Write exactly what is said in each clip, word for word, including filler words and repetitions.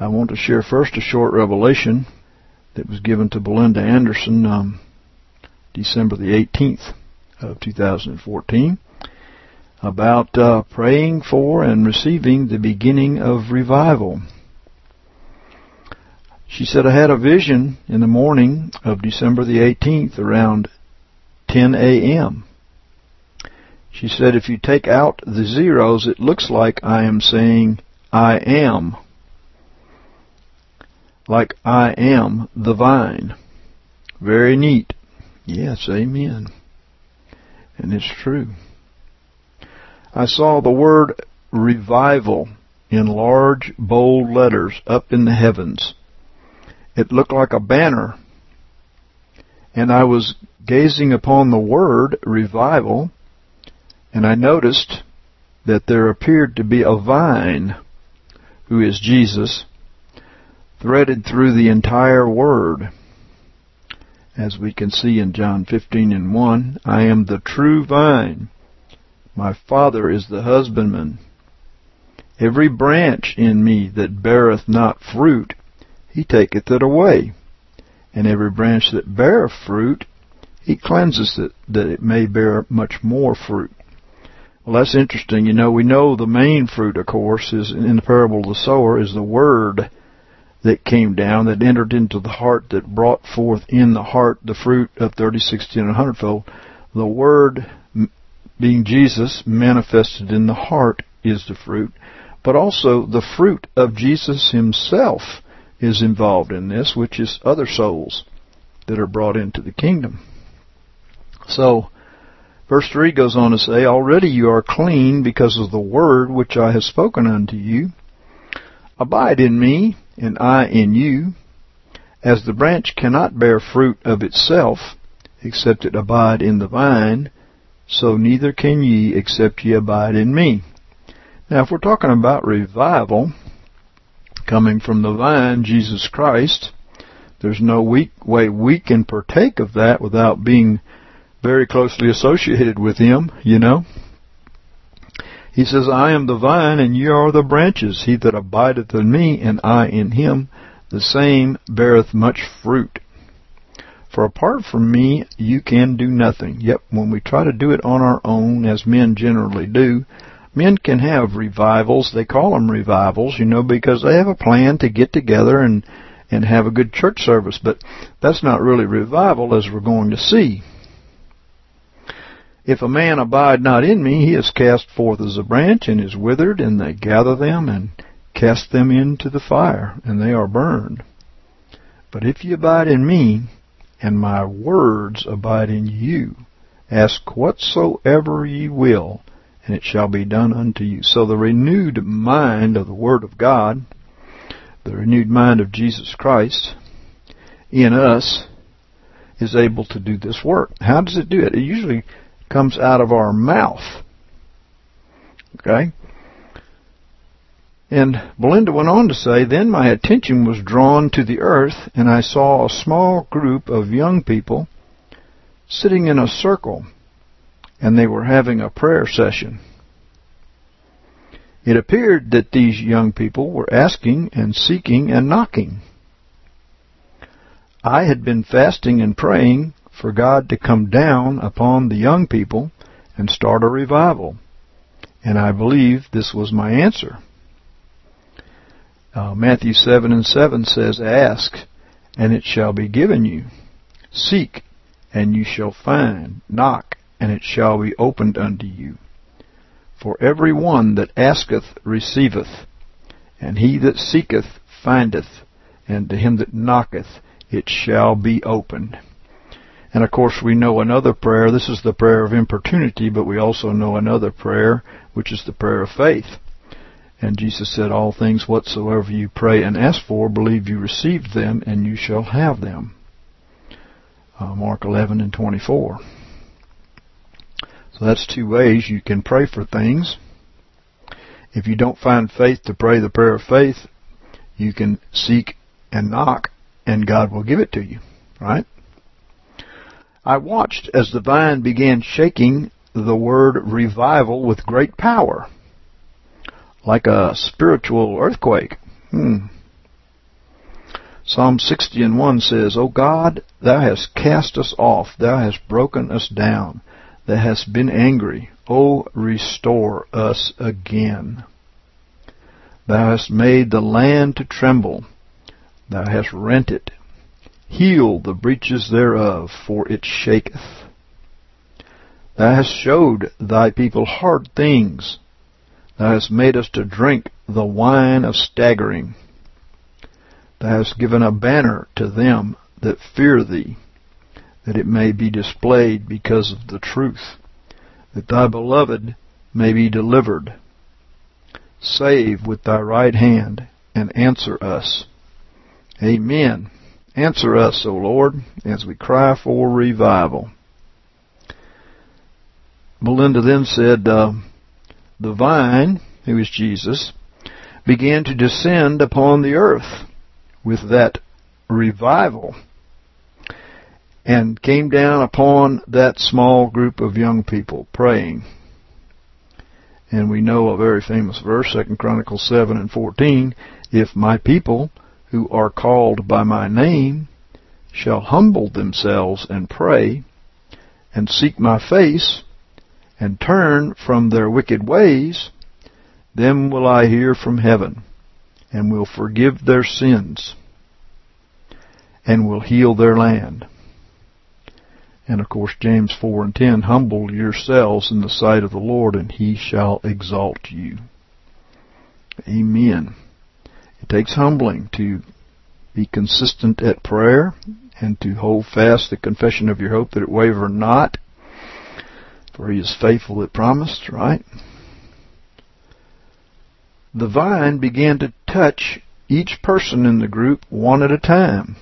I want to share first a short revelation that was given to Belinda Anderson um, December the eighteenth of two thousand fourteen about uh, praying for and receiving the beginning of revival. She said, I had a vision in the morning of December the eighteenth around ten a.m. She said, if you take out the zeros, it looks like I am saying, I am. Like I am the vine. Very neat. Yes, amen. And it's true. I saw the word revival in large, bold letters up in the heavens. It looked like a banner. And I was gazing upon the word revival, and I noticed that there appeared to be a vine, who is Jesus, threaded through the entire word. As we can see in John fifteen and one, I am the true vine. My Father is the husbandman. Every branch in me that beareth not fruit, he taketh it away. And every branch that beareth fruit, he cleanseth it, that it may bear much more fruit. Well, that's interesting. You know, we know the main fruit, of course, is in the parable of the sower, is the word that came down, that entered into the heart, that brought forth in the heart the fruit of thirty, sixty, and a hundredfold. The word, being Jesus, manifested in the heart, is the fruit. But also the fruit of Jesus himself is involved in this, which is other souls that are brought into the kingdom. So, verse three goes on to say, already you are clean because of the word which I have spoken unto you. Abide in me, and I in you. As the branch cannot bear fruit of itself, except it abide in the vine, so neither can ye except ye abide in me. Now, if we're talking about revival, coming from the vine, Jesus Christ, there's no weak way we can partake of that without being very closely associated with him, you know. He says, I am the vine, and ye are the branches. He that abideth in me, and I in him, the same beareth much fruit. For apart from me, you can do nothing. Yet when we try to do it on our own, as men generally do, men can have revivals. They call them revivals, you know, because they have a plan to get together and, and have a good church service. But that's not really revival, as we're going to see. If a man abide not in me, he is cast forth as a branch and is withered, and they gather them and cast them into the fire, and they are burned. But if ye abide in me, and my words abide in you, ask whatsoever ye will, and it shall be done unto you. So the renewed mind of the Word of God, the renewed mind of Jesus Christ in us, is able to do this work. How does it do it? It usually comes out of our mouth. Okay? And Belinda went on to say, then my attention was drawn to the earth, and I saw a small group of young people sitting in a circle, and they were having a prayer session. It appeared that these young people were asking and seeking and knocking. I had been fasting and praying for God to come down upon the young people and start a revival. And I believe this was my answer. Uh, Matthew seven and seven says, ask, and it shall be given you. Seek, and you shall find. Knock, and it shall be opened unto you. For every one that asketh receiveth, and he that seeketh findeth, and to him that knocketh it shall be opened. And of course we know another prayer. This is the prayer of importunity, but we also know another prayer, which is the prayer of faith. And Jesus said, all things whatsoever you pray and ask for, believe you received them, and you shall have them. Uh, Mark eleven and twenty-four. So that's two ways you can pray for things. If you don't find faith to pray the prayer of faith, you can seek and knock, and God will give it to you. Right? I watched as the vine began shaking the word revival with great power, like a spiritual earthquake. Hmm. Psalm sixty and one says, O God, thou hast cast us off, thou hast broken us down, thou hast been angry. O restore us again. Thou hast made the land to tremble, thou hast rent it. Heal the breaches thereof, for it shaketh. Thou hast showed thy people hard things. Thou hast made us to drink the wine of staggering. Thou hast given a banner to them that fear thee, that it may be displayed because of the truth, that thy beloved may be delivered. Save with thy right hand, and answer us. Amen. Answer us, O Lord, as we cry for revival. Melinda then said, uh, the vine, who is Jesus, began to descend upon the earth with that revival and came down upon that small group of young people praying. And we know a very famous verse, Second Chronicles seven and fourteen, if my people who are called by my name shall humble themselves and pray and seek my face and turn from their wicked ways, then will I hear from heaven and will forgive their sins and will heal their land. And of course, James four and ten, humble yourselves in the sight of the Lord, and he shall exalt you. Amen. It takes humbling to be consistent at prayer and to hold fast the confession of your hope, that it waver not, for he is faithful that promised, right? The vine began to touch each person in the group one at a time.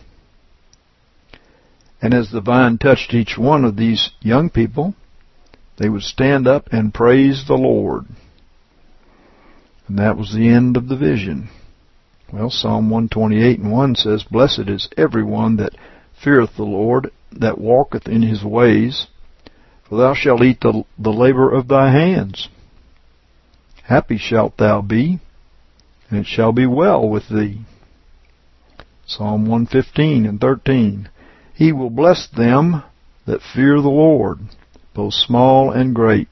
And as the vine touched each one of these young people, they would stand up and praise the Lord. And that was the end of the vision. Well, Psalm one twenty-eight and one says, Blessed is everyone that feareth the Lord, that walketh in his ways, for thou shalt eat the, the labor of thy hands. Happy shalt thou be, and it shall be well with thee. Psalm one fifteen and thirteen. He will bless them that fear the Lord, both small and great.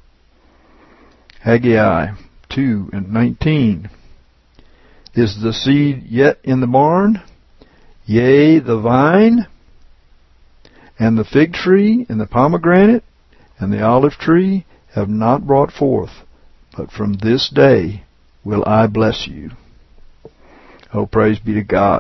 Haggai two and nineteen. Is the seed yet in the barn? Yea, the vine, and the fig tree, and the pomegranate, and the olive tree have not brought forth, but from this day will I bless you. Oh, praise be to God.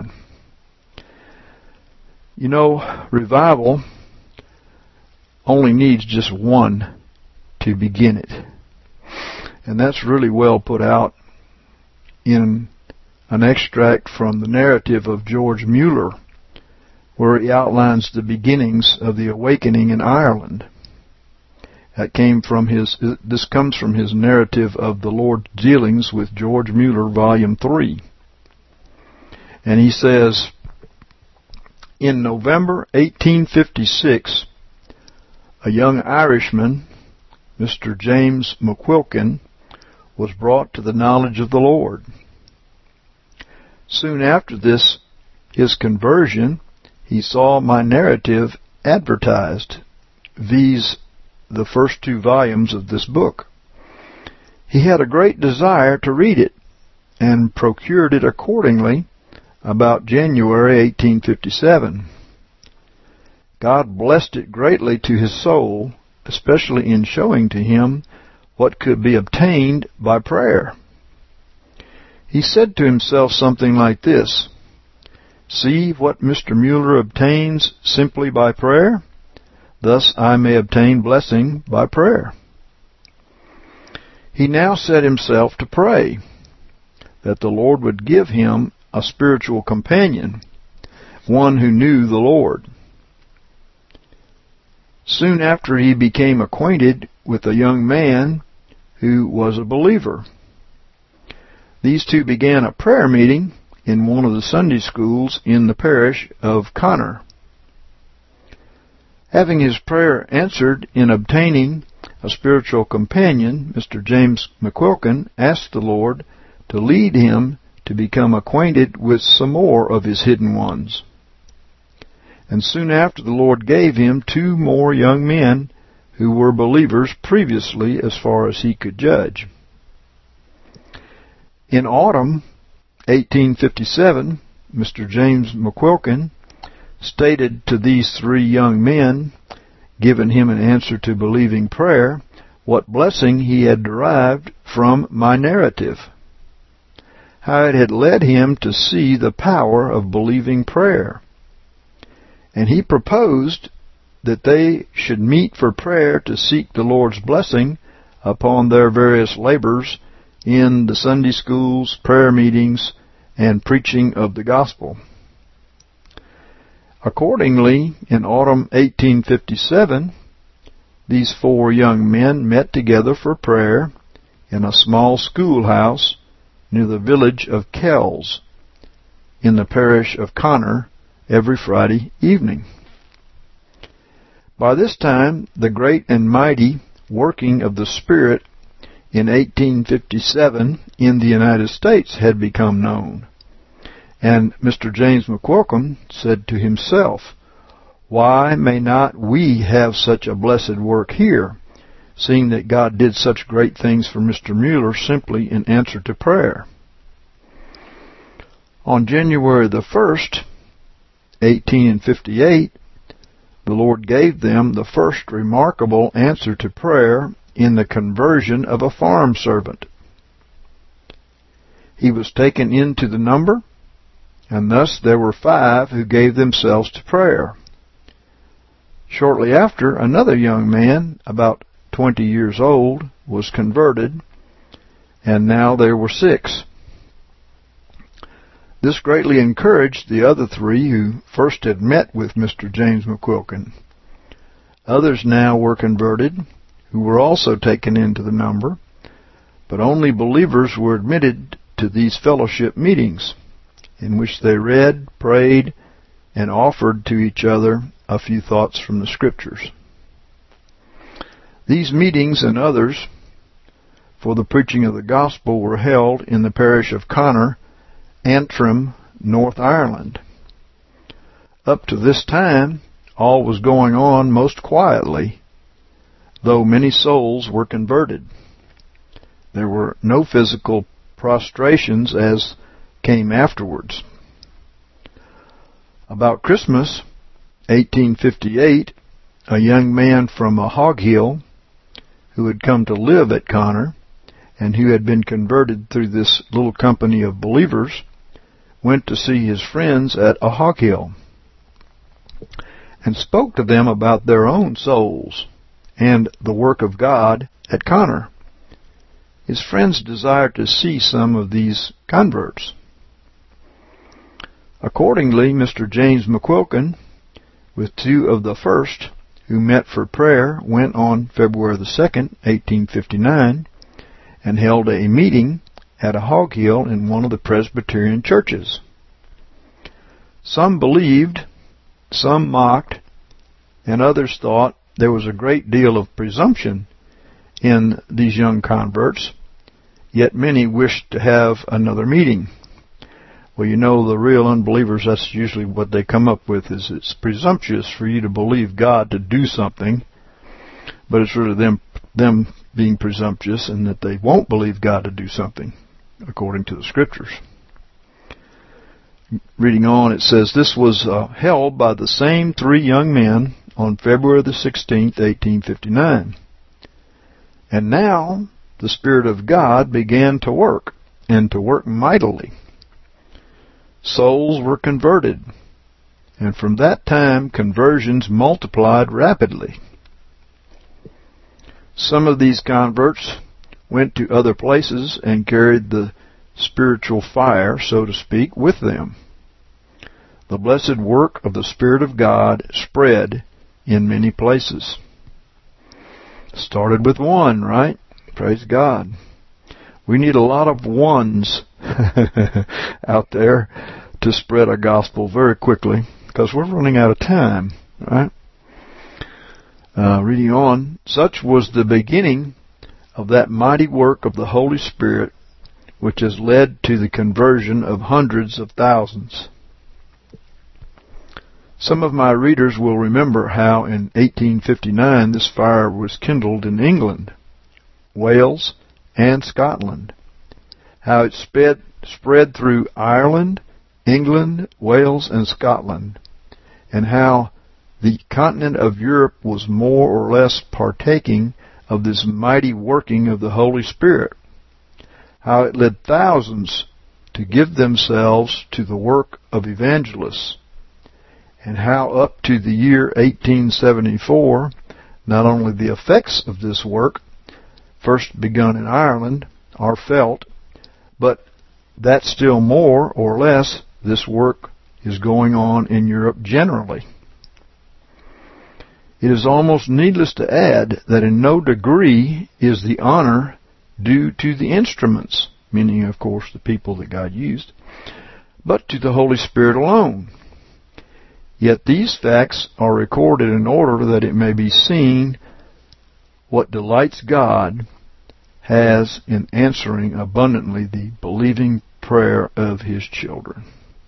You know, revival only needs just one to begin it. And that's really well put out in an extract from the narrative of George Mueller, where he outlines the beginnings of the awakening in Ireland. That came from his, this comes from his narrative of the Lord's dealings with George Mueller, volume three. And he says, in November eighteen fifty-six, a young Irishman, Mister James McQuilkin, was brought to the knowledge of the Lord. Soon after this, his conversion, he saw my narrative advertised, viz. the first two volumes of this book. He had a great desire to read it, and procured it accordingly about January eighteen fifty-seven. God blessed it greatly to his soul, especially in showing to him what could be obtained by prayer. He said to himself something like this, See what Mister Mueller obtains simply by prayer? Thus I may obtain blessing by prayer. He now set himself to pray that the Lord would give him a spiritual companion, one who knew the Lord. Soon after, he became acquainted with a young man who was a believer. These two began a prayer meeting in one of the Sunday schools in the parish of Connor. Having his prayer answered in obtaining a spiritual companion, Mister James McQuilkin asked the Lord to lead him to become acquainted with some more of his hidden ones. And soon after, the Lord gave him two more young men who were believers previously, as far as he could judge. In autumn eighteen fifty-seven, Mister James McQuilkin stated to these three young men, given him an answer to believing prayer, what blessing he had derived from my narrative, how it had led him to see the power of believing prayer. And he proposed that they should meet for prayer to seek the Lord's blessing upon their various labors in the Sunday schools, prayer meetings, and preaching of the gospel. Accordingly, in autumn eighteen fifty-seven, these four young men met together for prayer in a small schoolhouse near the village of Kells in the parish of Connor every Friday evening. By this time, the great and mighty working of the Spirit in eighteen fifty-seven in the United States had become known. And Mister James McQuilkin said to himself, "Why may not we have such a blessed work here, seeing that God did such great things for Mister Mueller simply in answer to prayer?" On January the first, eighteen fifty-eight, the Lord gave them the first remarkable answer to prayer in the conversion of a farm servant. He was taken into the number, and thus there were five who gave themselves to prayer. Shortly after, another young man, about twenty years old, was converted, and now there were six. This greatly encouraged the other three who first had met with Mister James McQuilkin. Others now were converted, who were also taken into the number, but only believers were admitted to these fellowship meetings, in which they read, prayed, and offered to each other a few thoughts from the Scriptures. These meetings and others for the preaching of the gospel were held in the parish of Connor, Antrim, North Ireland. Up to this time, all was going on most quietly, though many souls were converted. There were no physical prostrations as came afterwards. About Christmas, eighteen fifty-eight, a young man from Hoghill, who had come to live at Connor, and who had been converted through this little company of believers, went to see his friends at Hoghill, and spoke to them about their own souls and the work of God at Connor. His friends desired to see some of these converts. Accordingly, Mister James McQuilkin, with two of the first who met for prayer, went on February the second, eighteen fifty-nine, and held a meeting at a Hoghill in one of the Presbyterian churches. Some believed, some mocked, and others thought there was a great deal of presumption in these young converts, yet many wished to have another meeting. Well, you know, the real unbelievers, that's usually what they come up with, is it's presumptuous for you to believe God to do something, but it's really them them being presumptuous and that they won't believe God to do something, according to the Scriptures. Reading on, it says, this was uh, held by the same three young men on February the sixteenth, eighteen fifty-nine. And now the Spirit of God began to work, and to work mightily. Souls were converted, and from that time conversions multiplied rapidly. Some of these converts went to other places and carried the spiritual fire, so to speak, with them. The blessed work of the Spirit of God spread in many places. Started with one, right? Praise God. We need a lot of ones out there to spread our gospel very quickly, because we're running out of time, right? Uh, reading on, such was the beginning of that mighty work of the Holy Spirit which has led to the conversion of hundreds of thousands. Some of my readers will remember how in eighteen fifty-nine this fire was kindled in England, Wales, and Scotland, how it spread, spread through Ireland, England, Wales, and Scotland, and how the continent of Europe was more or less partaking of this mighty working of the Holy Spirit, how it led thousands to give themselves to the work of evangelists, and how up to the year eighteen seventy-four, not only the effects of this work, first begun in Ireland, are felt, but that still more or less this work is going on in Europe generally. It is almost needless to add that in no degree is the honor due to the instruments, meaning, of course, the people that God used, but to the Holy Spirit alone. Yet these facts are recorded in order that it may be seen what delights God has in answering abundantly the believing prayer of His children.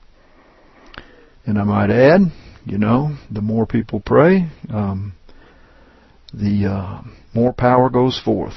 And I might add, you know, the more people pray, um, the uh, more power goes forth.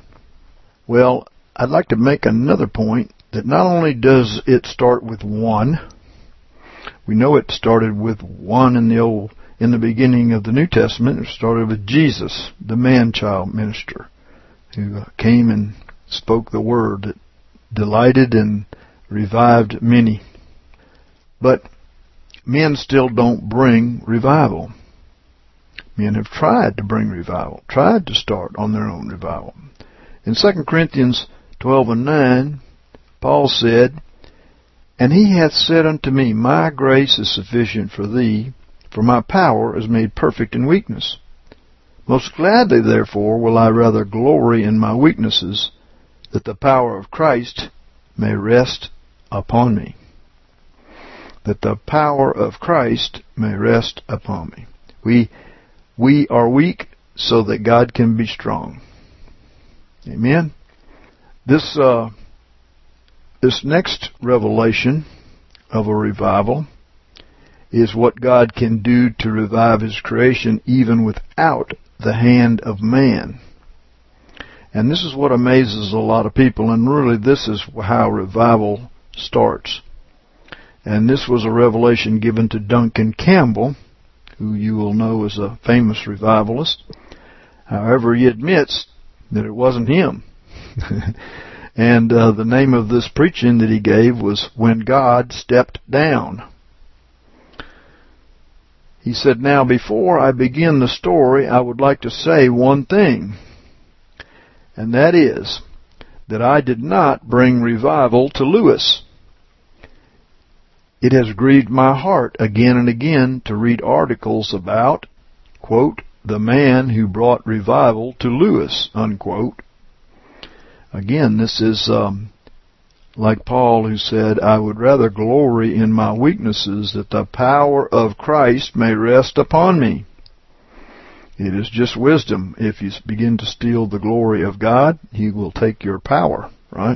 Well, I'd like to make another point that not only does it start with one. We know it started with one in the old, in the beginning of the New Testament. It started with Jesus, the man-child minister, who uh, came and spoke the word that delighted and revived many. But men still don't bring revival. Men have tried to bring revival, tried to start on their own revival. In Second Corinthians twelve and nine, Paul said, "And he hath said unto me, My grace is sufficient for thee, for my power is made perfect in weakness. Most gladly, therefore, will I rather glory in my weaknesses, that the power of Christ may rest upon me." That the power of Christ may rest upon me. We we are weak so that God can be strong. Amen. This uh, this next revelation of a revival is what God can do to revive His creation even without the hand of man. And this is what amazes a lot of people, and really this is how revival starts. And this was a revelation given to Duncan Campbell, who you will know is a famous revivalist. However, he admits that it wasn't him. And uh, the name of this preaching that he gave was When God Stepped Down. He said, "Now, before I begin the story, I would like to say one thing, and that is that I did not bring revival to Lewis. It has grieved my heart again and again to read articles about, quote, the man who brought revival to Lewis, unquote." Again, this is um, like Paul, who said, "I would rather glory in my weaknesses, that the power of Christ may rest upon me." It is just wisdom. If you begin to steal the glory of God, He will take your power, right?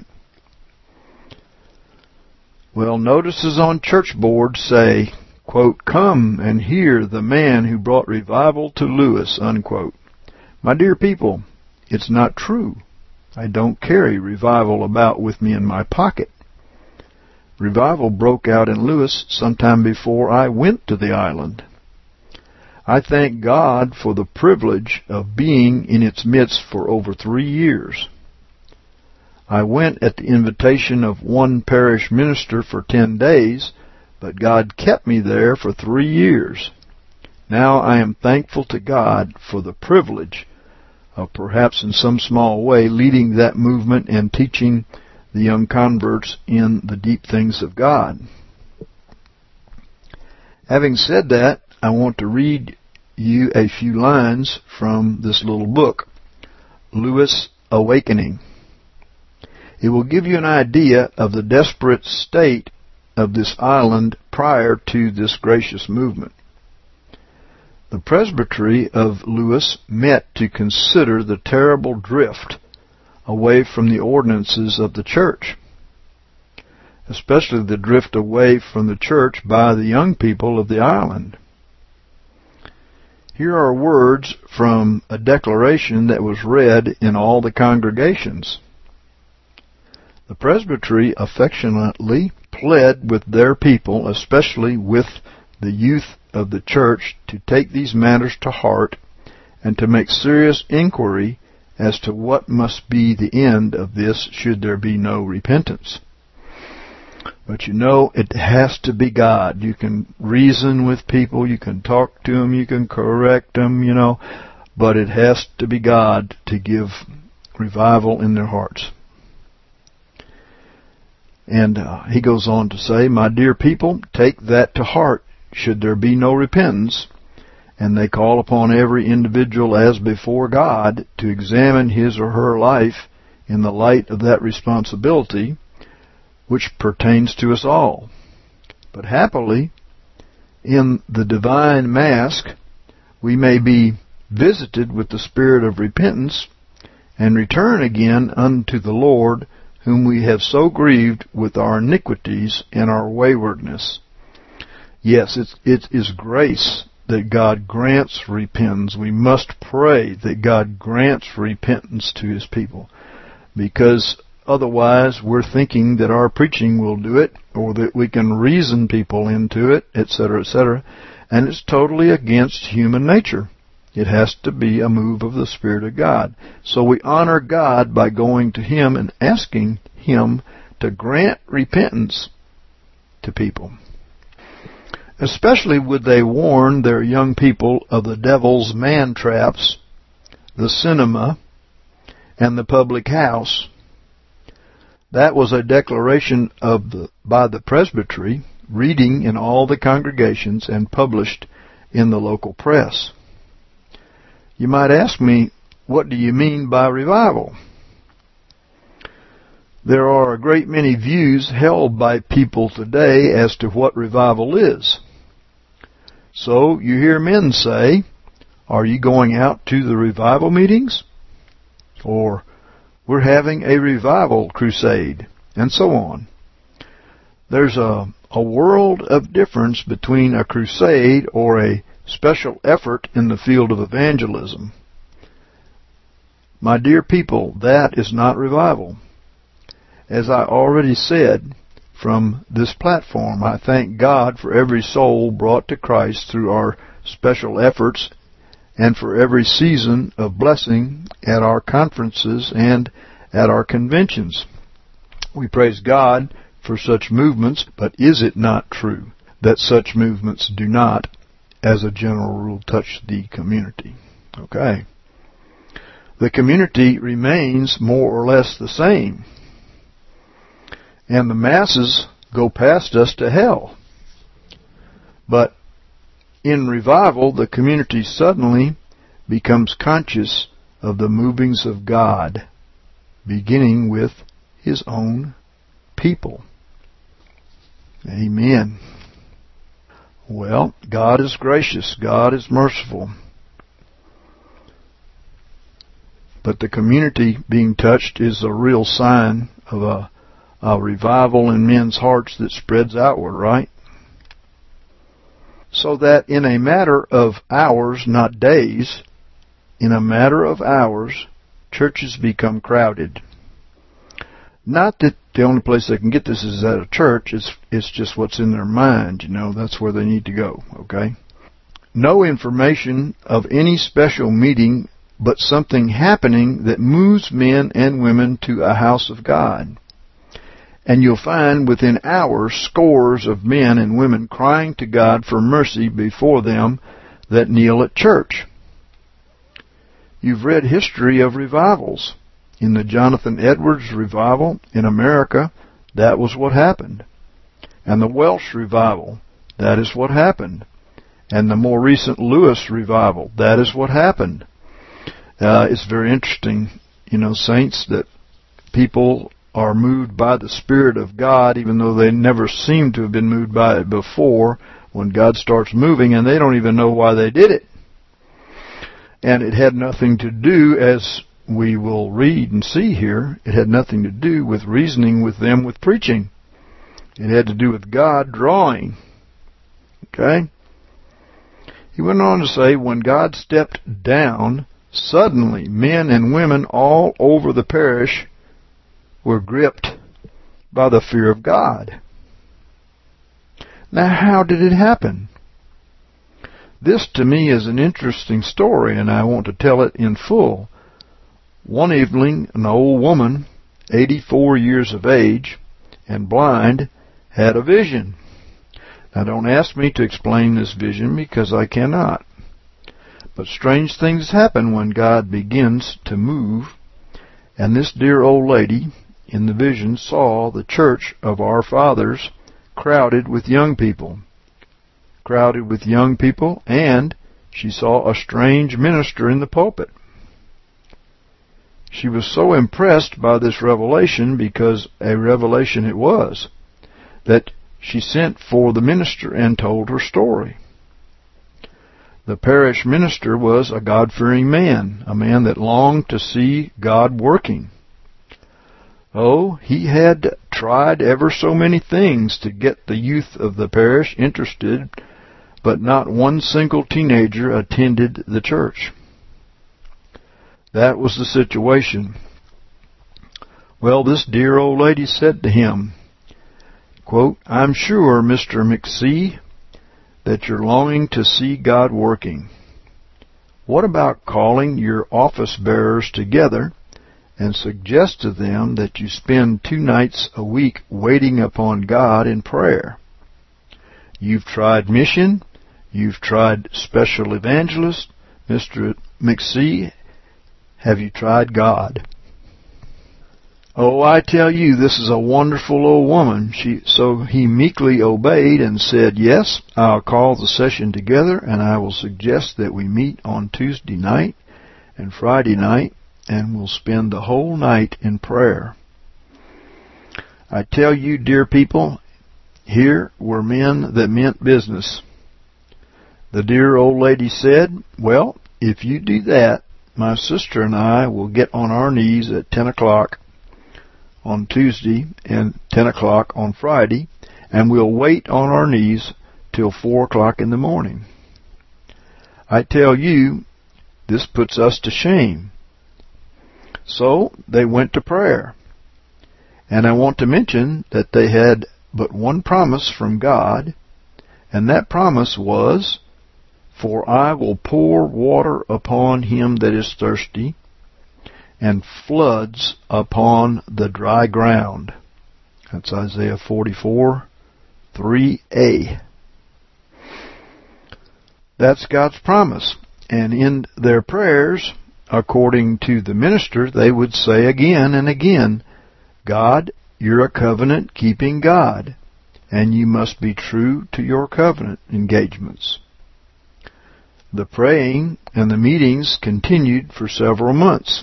Well, notices on church boards say, quote, "Come and hear the man who brought revival to Lewis," unquote. My dear people, it's not true. I don't carry revival about with me in my pocket. Revival broke out in Lewis sometime before I went to the island. I thank God for the privilege of being in its midst for over three years. I went at the invitation of one parish minister for ten days, but God kept me there for three years. Now I am thankful to God for the privilege of perhaps in some small way leading that movement and teaching the young converts in the deep things of God. Having said that, I want to read you a few lines from this little book, Lewis Awakening. It will give you an idea of the desperate state of this island prior to this gracious movement. The presbytery of Lewis met to consider the terrible drift away from the ordinances of the church. especially the drift away from the church by the young people of the island. Here are words from a declaration that was read in all the congregations. The presbytery affectionately pled with their people, especially with the youth of the church, to take these matters to heart and to make serious inquiry as to what must be the end of this should there be no repentance. But you know, it has to be God. You can reason with people, you can talk to them, you can correct them, you know, but it has to be God to give revival in their hearts. And uh, he goes on to say, my dear people, take that to heart should there be no repentance, and they call upon every individual as before God to examine his or her life in the light of that responsibility which pertains to us all. But happily, in the divine mask, we may be visited with the spirit of repentance and return again unto the Lord, whom we have so grieved with our iniquities and our waywardness. Yes, it's, it is grace that God grants repentance. We must pray that God grants repentance to His people, because otherwise, we're thinking that our preaching will do it, or that we can reason people into it, et cetera, et cetera. And it's totally against human nature. It has to be a move of the Spirit of God. So we honor God by going to Him and asking Him to grant repentance to people. Especially would they warn their young people of the devil's man traps, the cinema, and the public house. That was a declaration of the, by the presbytery, reading in all the congregations and published in the local press. You might ask me, what do you mean by revival? There are a great many views held by people today as to what revival is. So you hear men say, are you going out to the revival meetings? Or, we're having a revival crusade, and so on. There's a, a world of difference between a crusade or a special effort in the field of evangelism. My dear people, that is not revival. As I already said from this platform, I thank God for every soul brought to Christ through our special efforts, and for every season of blessing at our conferences and at our conventions. We praise God for such movements, but is it not true that such movements do not, as a general rule, touch the community? Okay. The community remains more or less the same, and the masses go past us to hell. But in revival, the community suddenly becomes conscious of the movings of God, beginning with His own people. Amen. Well, God is gracious. God is merciful. But the community being touched is a real sign of a, a revival in men's hearts that spreads outward, right? So that in a matter of hours, not days, in a matter of hours, churches become crowded. Not that the only place they can get this is at a church. It's, it's just what's in their mind, you know. That's where they need to go, okay? No information of any special meeting, but something happening that moves men and women to a house of God. And you'll find within hours scores of men and women crying to God for mercy before them that kneel at church. You've read history of revivals. In the Jonathan Edwards revival in America, that was what happened. And the Welsh revival, that is what happened. And the more recent Lewis revival, that is what happened. Uh, it's very interesting, you know, saints, that people are moved by the Spirit of God, even though they never seem to have been moved by it before, when God starts moving, and they don't even know why they did it. And it had nothing to do, as we will read and see here, it had nothing to do with reasoning with them with preaching. It had to do with God drawing. Okay? He went on to say, when God stepped down, suddenly men and women all over the parish were gripped by the fear of God. Now, how did it happen? This, to me, is an interesting story, and I want to tell it in full. One evening, an old woman, eighty-four years of age and blind, had a vision. Now, don't ask me to explain this vision because I cannot. But strange things happen when God begins to move, and this dear old lady in the vision saw the church of our fathers crowded with young people. Crowded with young people, and she saw a strange minister in the pulpit. She was so impressed by this revelation, because a revelation it was, that she sent for the minister and told her story. The parish minister was a God-fearing man, a man that longed to see God working. Oh, he had tried ever so many things to get the youth of the parish interested, but not one single teenager attended the church. That was the situation. Well, this dear old lady said to him, quote, I'm sure, Mister McSee, that you're longing to see God working. What about calling your office bearers together and suggest to them that you spend two nights a week waiting upon God in prayer? You've tried mission. You've tried special evangelist. Mister McSee, have you tried God? Oh, I tell you, this is a wonderful old woman. She, so he meekly obeyed and said, yes, I'll call the session together, and I will suggest that we meet on Tuesday night and Friday night, and we'll spend the whole night in prayer. I tell you, dear people, here were men that meant business. The dear old lady said, well, if you do that, my sister and I will get on our knees at ten o'clock on Tuesday and ten o'clock on Friday, and we'll wait on our knees till four o'clock in the morning. I tell you, this puts us to shame. So they went to prayer. And I want to mention that they had but one promise from God, and that promise was, for I will pour water upon him that is thirsty, and floods upon the dry ground. That's Isaiah forty-four, three a. That's God's promise. And in their prayers, according to the minister, they would say again and again, God, you're a covenant-keeping God, and you must be true to your covenant engagements. The praying and the meetings continued for several months,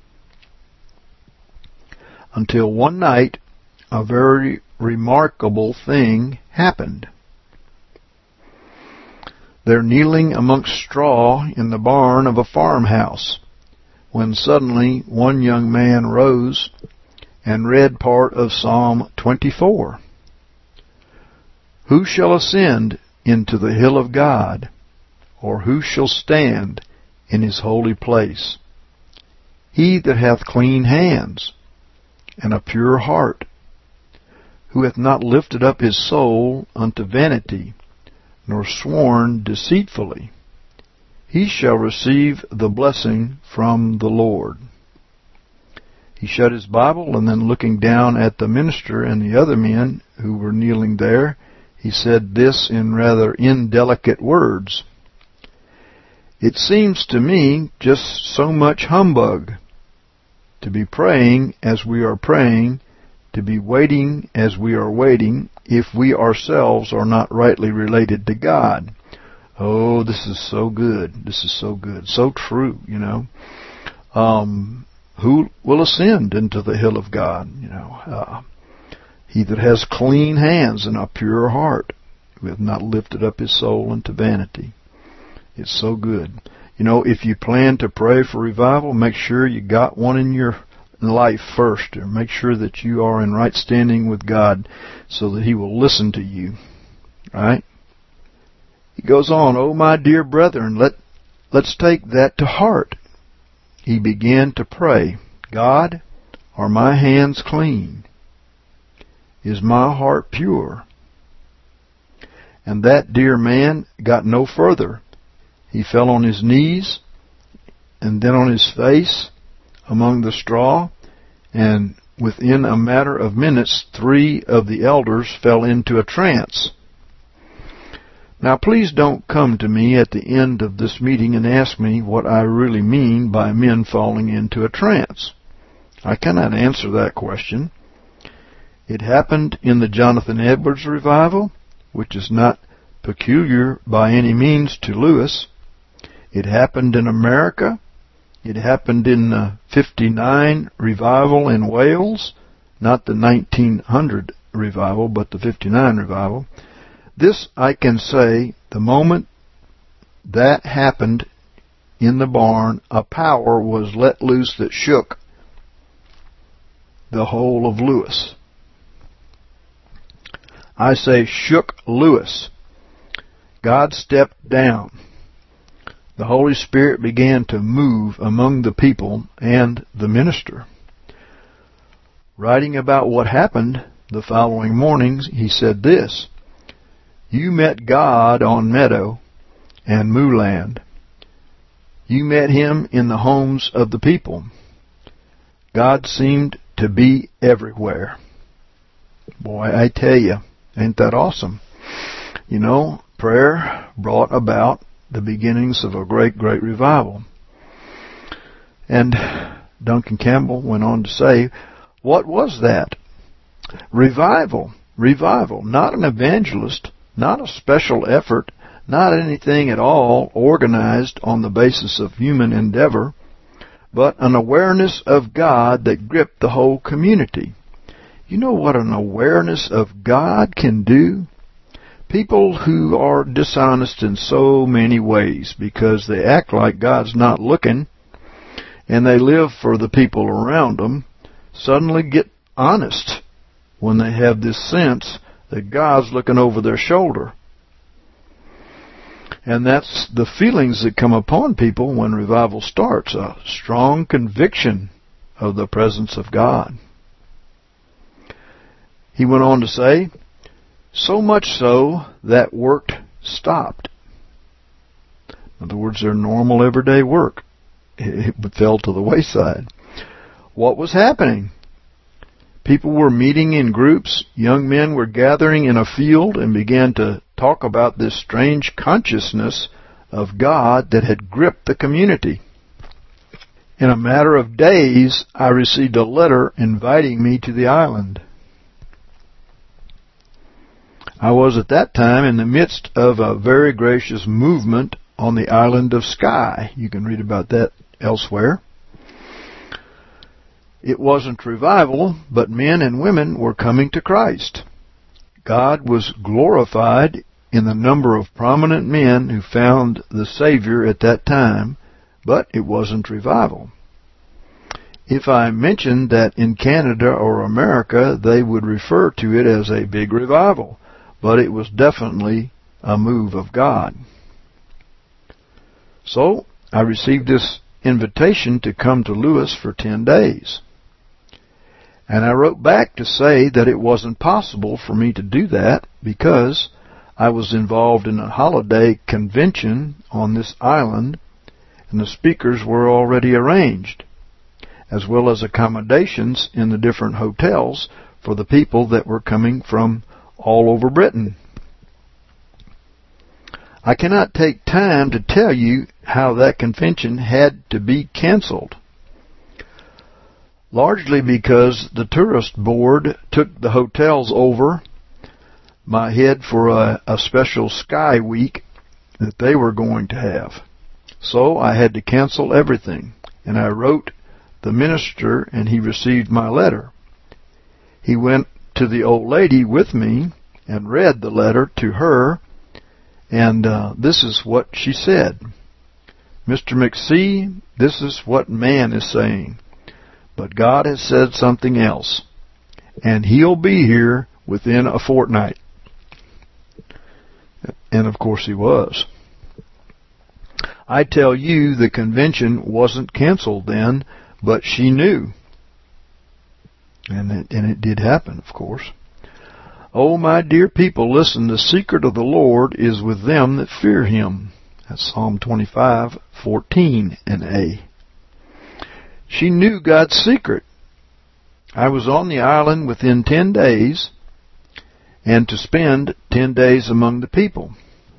until one night a very remarkable thing happened. They're kneeling amongst straw in the barn of a farmhouse, when suddenly one young man rose and read part of Psalm twenty-four. Who shall ascend into the hill of God, or who shall stand in his holy place? He that hath clean hands and a pure heart, who hath not lifted up his soul unto vanity, nor sworn deceitfully, he shall receive the blessing from the Lord. He shut his Bible, and then looking down at the minister and the other men who were kneeling there, he said this in rather indelicate words. It seems to me just so much humbug to be praying as we are praying, to be waiting as we are waiting, if we ourselves are not rightly related to God. Oh, this is so good. This is so good. So true, you know. Um, who will ascend into the hill of God? You know, uh, he that has clean hands and a pure heart, who hath not lifted up his soul unto vanity. It's so good. You know, if you plan to pray for revival, make sure you got one in your life first, or make sure that you are in right standing with God so that He will listen to you. Right? He goes on, "Oh, my dear brethren, let, let's take that to heart." He began to pray, "God, are my hands clean? Is my heart pure?" And that dear man got no further. He fell on his knees and then on his face among the straw, and within a matter of minutes, three of the elders fell into a trance. Now, please don't come to me at the end of this meeting and ask me what I really mean by men falling into a trance. I cannot answer that question. It happened in the Jonathan Edwards revival, which is not peculiar by any means to Lewis. It happened in America. It happened in the fifty-nine revival in Wales, not the nineteen hundred revival, but the fifty-nine revival. This I can say, the moment that happened in the barn, a power was let loose that shook the whole of Lewis. I say shook Lewis. God stepped down. The Holy Spirit began to move among the people and the minister. Writing about what happened the following morning, he said this: "You met God on Meadow and Mooland. You met Him in the homes of the people. God seemed to be everywhere." Boy, I tell you, ain't that awesome? You know, prayer brought about the beginnings of a great, great revival. And Duncan Campbell went on to say, what was that? Revival. Revival. Not an evangelist, not a special effort, not anything at all organized on the basis of human endeavor, but an awareness of God that gripped the whole community. You know what an awareness of God can do? People who are dishonest in so many ways because they act like God's not looking and they live for the people around them suddenly get honest when they have this sense that God's looking over their shoulder. And that's the feelings that come upon people when revival starts, a strong conviction of the presence of God. He went on to say, so much so that work stopped. In other words, their normal everyday work, it fell to the wayside. What was happening? People were meeting in groups. Young men were gathering in a field and began to talk about this strange consciousness of God that had gripped the community. In a matter of days, I received a letter inviting me to the island. I was at that time in the midst of a very gracious movement on the island of Skye. You can read about that elsewhere. It wasn't revival, but men and women were coming to Christ. God was glorified in the number of prominent men who found the Savior at that time, but it wasn't revival. If I mentioned that in Canada or America, they would refer to it as a big revival, but it was definitely a move of God. So, I received this invitation to come to Lewis for ten days. And I wrote back to say that it wasn't possible for me to do that because I was involved in a holiday convention on this island and the speakers were already arranged, as well as accommodations in the different hotels for the people that were coming from all over Britain. I cannot take time to tell you how that convention had to be canceled. Largely because the tourist board took the hotels over my head for a, a special Sky Week that they were going to have. So I had to cancel everything, and I wrote the minister, and he received my letter. He went to the old lady with me and read the letter to her, and uh, this is what she said. Mister McSee, this is what man is saying. but God has said something else, and He'll be here within a fortnight. And of course He was. I tell you, the convention wasn't canceled then, but she knew. And it, and it did happen, of course. Oh, my dear people, listen, the secret of the Lord is with them that fear Him. That's Psalm twenty-five, fourteen and A. She knew God's secret. I was on the island within ten days, and to spend ten days among the people.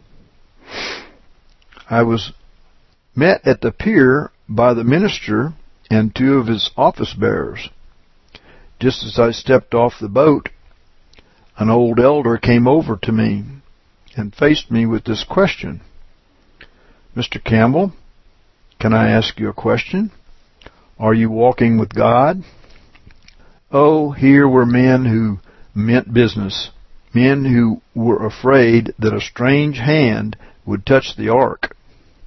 I was met at the pier by the minister and two of his office bearers. Just as I stepped off the boat, an old elder came over to me and faced me with this question. Mister Campbell, can I ask you a question? Are you walking with God? Oh, here were men who meant business, men who were afraid that a strange hand would touch the ark.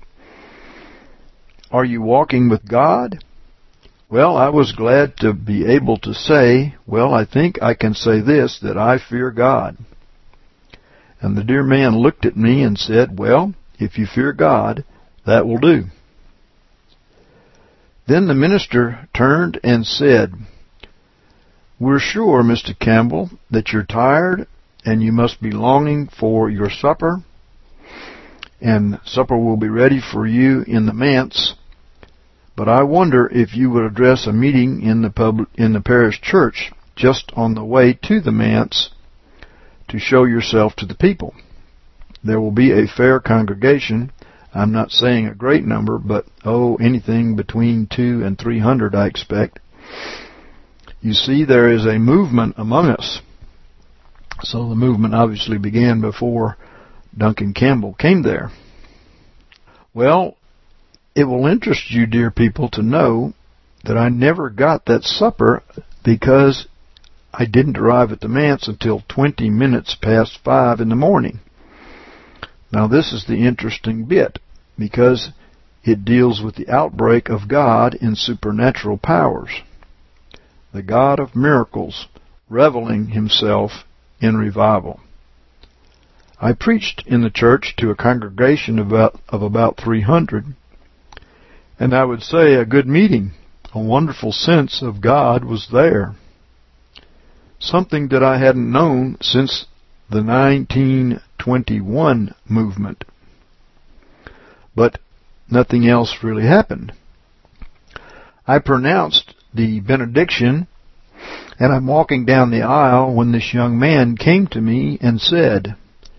Are you walking with God? Well, I was glad to be able to say, well, I think I can say this, that I fear God. And the dear man looked at me and said, well, if you fear God, that will do. Then the minister turned and said, we're sure, Mister Campbell, that you're tired and you must be longing for your supper, and supper will be ready for you in the manse. But I wonder if you would address a meeting in the public, in the parish church just on the way to the manse to show yourself to the people. There will be a fair congregation. I'm not saying a great number, but, oh, anything between two and three hundred, I expect. You see, there is a movement among us. So the movement obviously began before Duncan Campbell came there. Well, it will interest you, dear people, to know that I never got that supper because I didn't arrive at the manse until twenty minutes past five in the morning. Now, this is the interesting bit, because it deals with the outbreak of God in supernatural powers. The God of miracles revealing Himself in revival. I preached in the church to a congregation of about, of about three hundred, and I would say a good meeting. A wonderful sense of God was there. Something that I hadn't known since the nineteen twenty-one movement. But nothing else really happened. I pronounced the benediction, and I'm walking down the aisle when this young man came to me and said,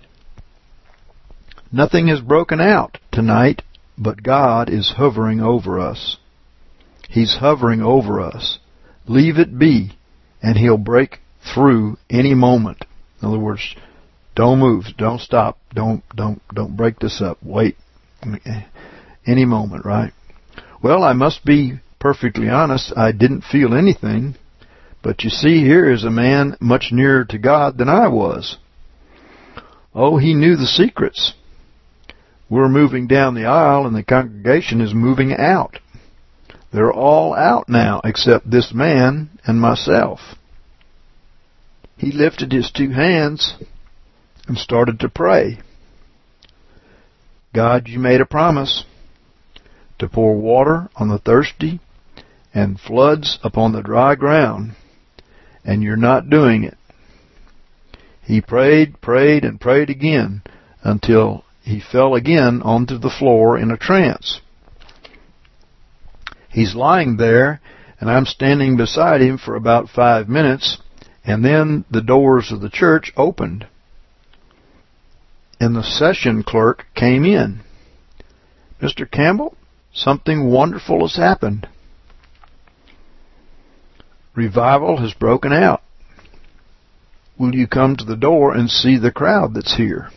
nothing has broken out tonight, but God is hovering over us. He's hovering over us. Leave it be, and He'll break through any moment. In other words, don't move, don't stop, don't don't don't break this up. Wait, any moment, right? Well, I must be perfectly honest. I didn't feel anything, but you see, here is a man much nearer to God than I was. Oh, he knew the secrets. We're moving down the aisle, and the congregation is moving out. They're all out now, except this man and myself. He lifted his two hands and started to pray. God, you made a promise to pour water on the thirsty and floods upon the dry ground, and you're not doing it. He prayed, prayed, and prayed again until he fell again onto the floor in a trance. He's lying there, and I'm standing beside him for about five minutes, and then the doors of the church opened, and the session clerk came in. Mister Campbell, something wonderful has happened. Revival has broken out. Will you come to the door and see the crowd that's here?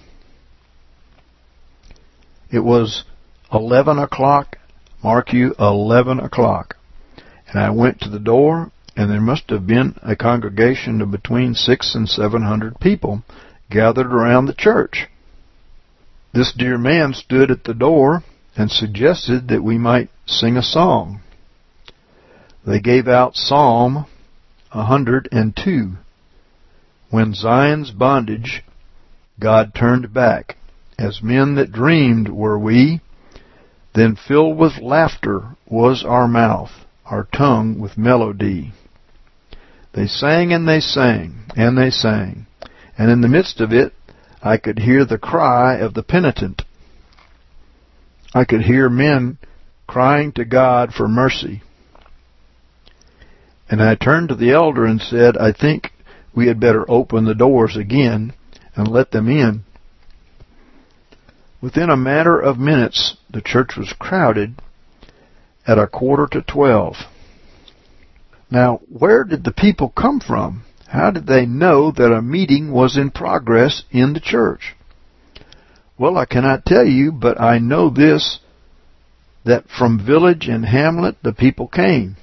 It was eleven o'clock, mark you, eleven o'clock. And I went to the door, and there must have been a congregation of between six and seven hundred people gathered around the church. This dear man stood at the door and suggested that we might sing a song. They gave out Psalm one hundred two. When Zion's bondage God turned back, as men that dreamed were we, then filled with laughter was our mouth, our tongue with melody. They sang and they sang, and they sang, and in the midst of it I could hear the cry of the penitent. I could hear men crying to God for mercy. And I turned to the elder and said, I think we had better open the doors again and let them in. Within a matter of minutes, the church was crowded at a quarter to twelve. Now, where did the people come from? How did they know that a meeting was in progress in the church? Well, I cannot tell you, but I know this, that from village and hamlet the people came.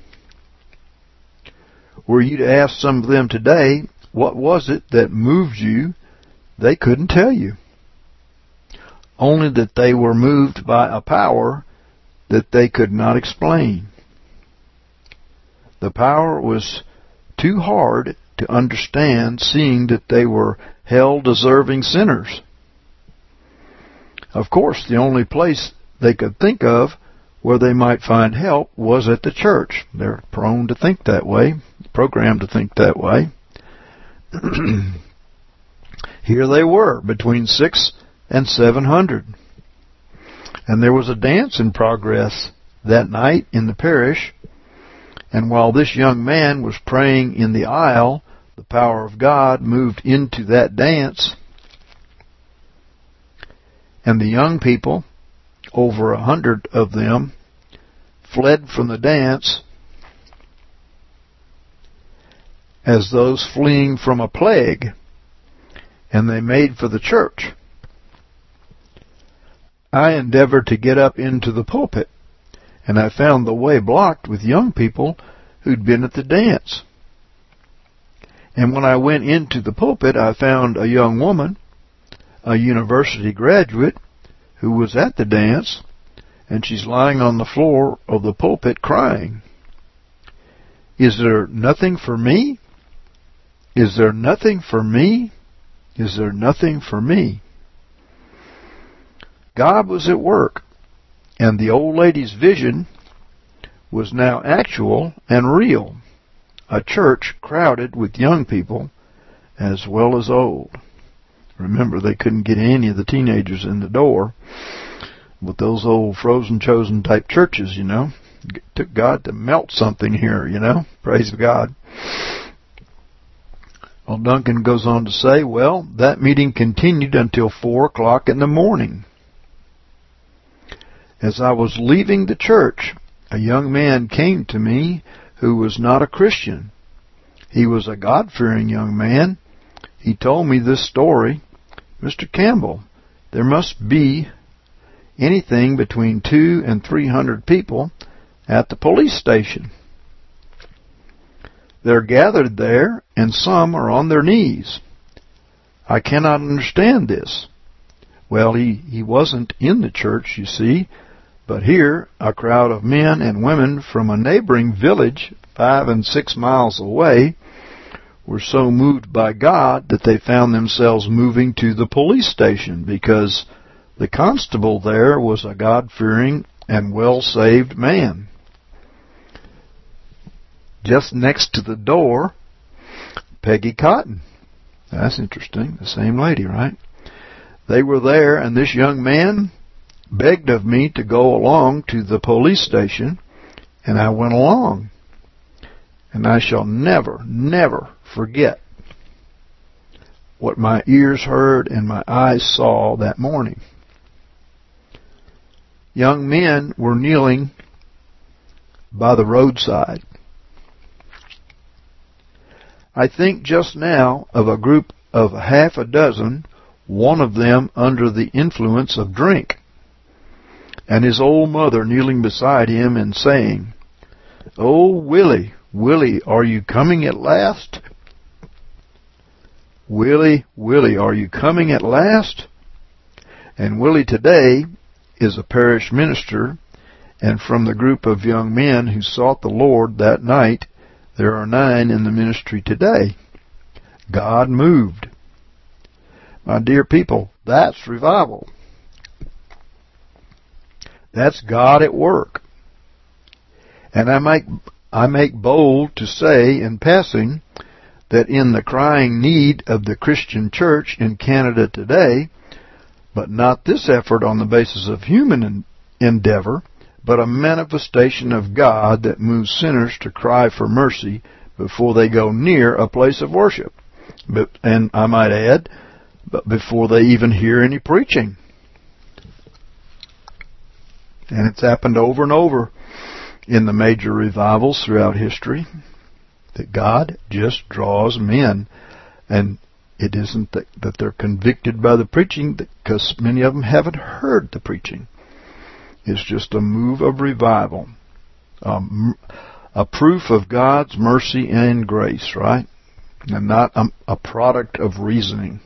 Were you to ask some of them today, what was it that moved you, they couldn't tell you. Only that they were moved by a power that they could not explain. The power was too hard to understand, seeing that they were hell-deserving sinners. Of course, the only place they could think of where they might find help was at the church. They're prone to think that way, programmed to think that way. Here they were, between six and seven hundred. And there was a dance in progress that night in the parish. And while this young man was praying in the aisle, the power of God moved into that dance. And the young people, over a hundred of them, fled from the dance as those fleeing from a plague, and they made for the church. I endeavored to get up into the pulpit, and I found the way blocked with young people who'd been at the dance. And when I went into the pulpit, I found a young woman, a university graduate, who was at the dance, and she's lying on the floor of the pulpit crying. Is there nothing for me? Is there nothing for me? Is there nothing for me? God was at work, and the old lady's vision was now actual and real. A church crowded with young people as well as old. Remember, they couldn't get any of the teenagers in the door with those old frozen chosen type churches, you know. It took God to melt something here, you know. Praise God. Well, Duncan goes on to say, well, that meeting continued until four o'clock in the morning. As I was leaving the church, a young man came to me who was not a Christian. He was a God-fearing young man. He told me this story. Mister Campbell, there must be anything between two and three hundred people at the police station. They're gathered there, and some are on their knees. I cannot understand this. Well, he, he wasn't in the church, you see, but here a crowd of men and women from a neighboring village, five and six miles away, were so moved by God that they found themselves moving to the police station because the constable there was a God-fearing and well-saved man. Just next to the door, Peggy Cotton. That's interesting. The same lady, right? They were there, and this young man begged of me to go along to the police station, and I went along. And I shall never, never forget what my ears heard and my eyes saw that morning. Young men were kneeling by the roadside. I think just now of a group of half a dozen, one of them under the influence of drink, and his old mother kneeling beside him and saying, "Oh, Willie, Willie, are you coming at last? Willie, Willie, are you coming at last?" And Willie today is a parish minister And from the group of young men who sought the Lord that night, there are nine in the ministry today. God moved. My dear people, that's revival. That's God at work. And I make, I make bold to say in passing that in the crying need of the Christian church in Canada today, but not this effort on the basis of human endeavor, but a manifestation of God that moves sinners to cry for mercy before they go near a place of worship. But, and I might add, but before they even hear any preaching. And it's happened over and over in the major revivals throughout history, that God just draws men. And it isn't that, that they're convicted by the preaching, because many of them haven't heard the preaching. It's just a move of revival. Um, a proof of God's mercy and grace, right? And not a, a product of reasoning.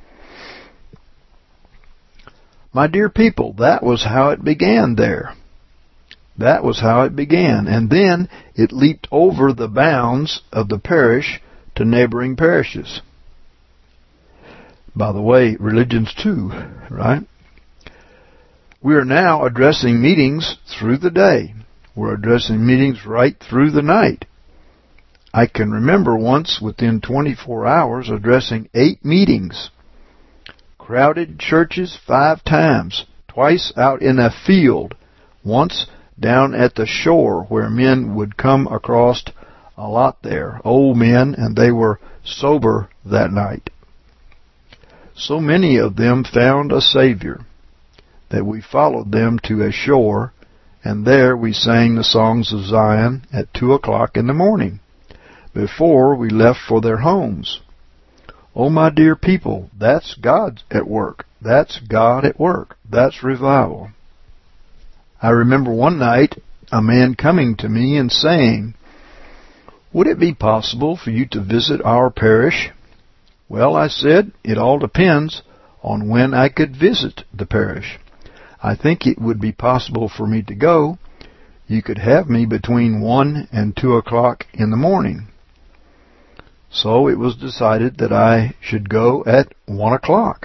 My dear people, that was how it began there. That was how it began. And then it leaped over the bounds of the parish to neighboring parishes. By the way, religions too, right? We are now addressing meetings through the day. We're addressing meetings right through the night. I can remember once within twenty-four hours addressing eight meetings. Crowded churches five times. Twice out in a field. Once down at the shore where men would come across a lot there. Old men, and they were sober that night. So many of them found a Savior that we followed them to a shore, and there we sang the songs of Zion at two o'clock in the morning, before we left for their homes. Oh, my dear people, that's God at work. That's God at work. That's revival. I remember one night a man coming to me and saying, "Would it be possible for you to visit our parish?" Well, I said, it all depends on when I could visit the parish. I think it would be possible for me to go. You could have me between one and two o'clock in the morning. So it was decided that I should go at one o'clock.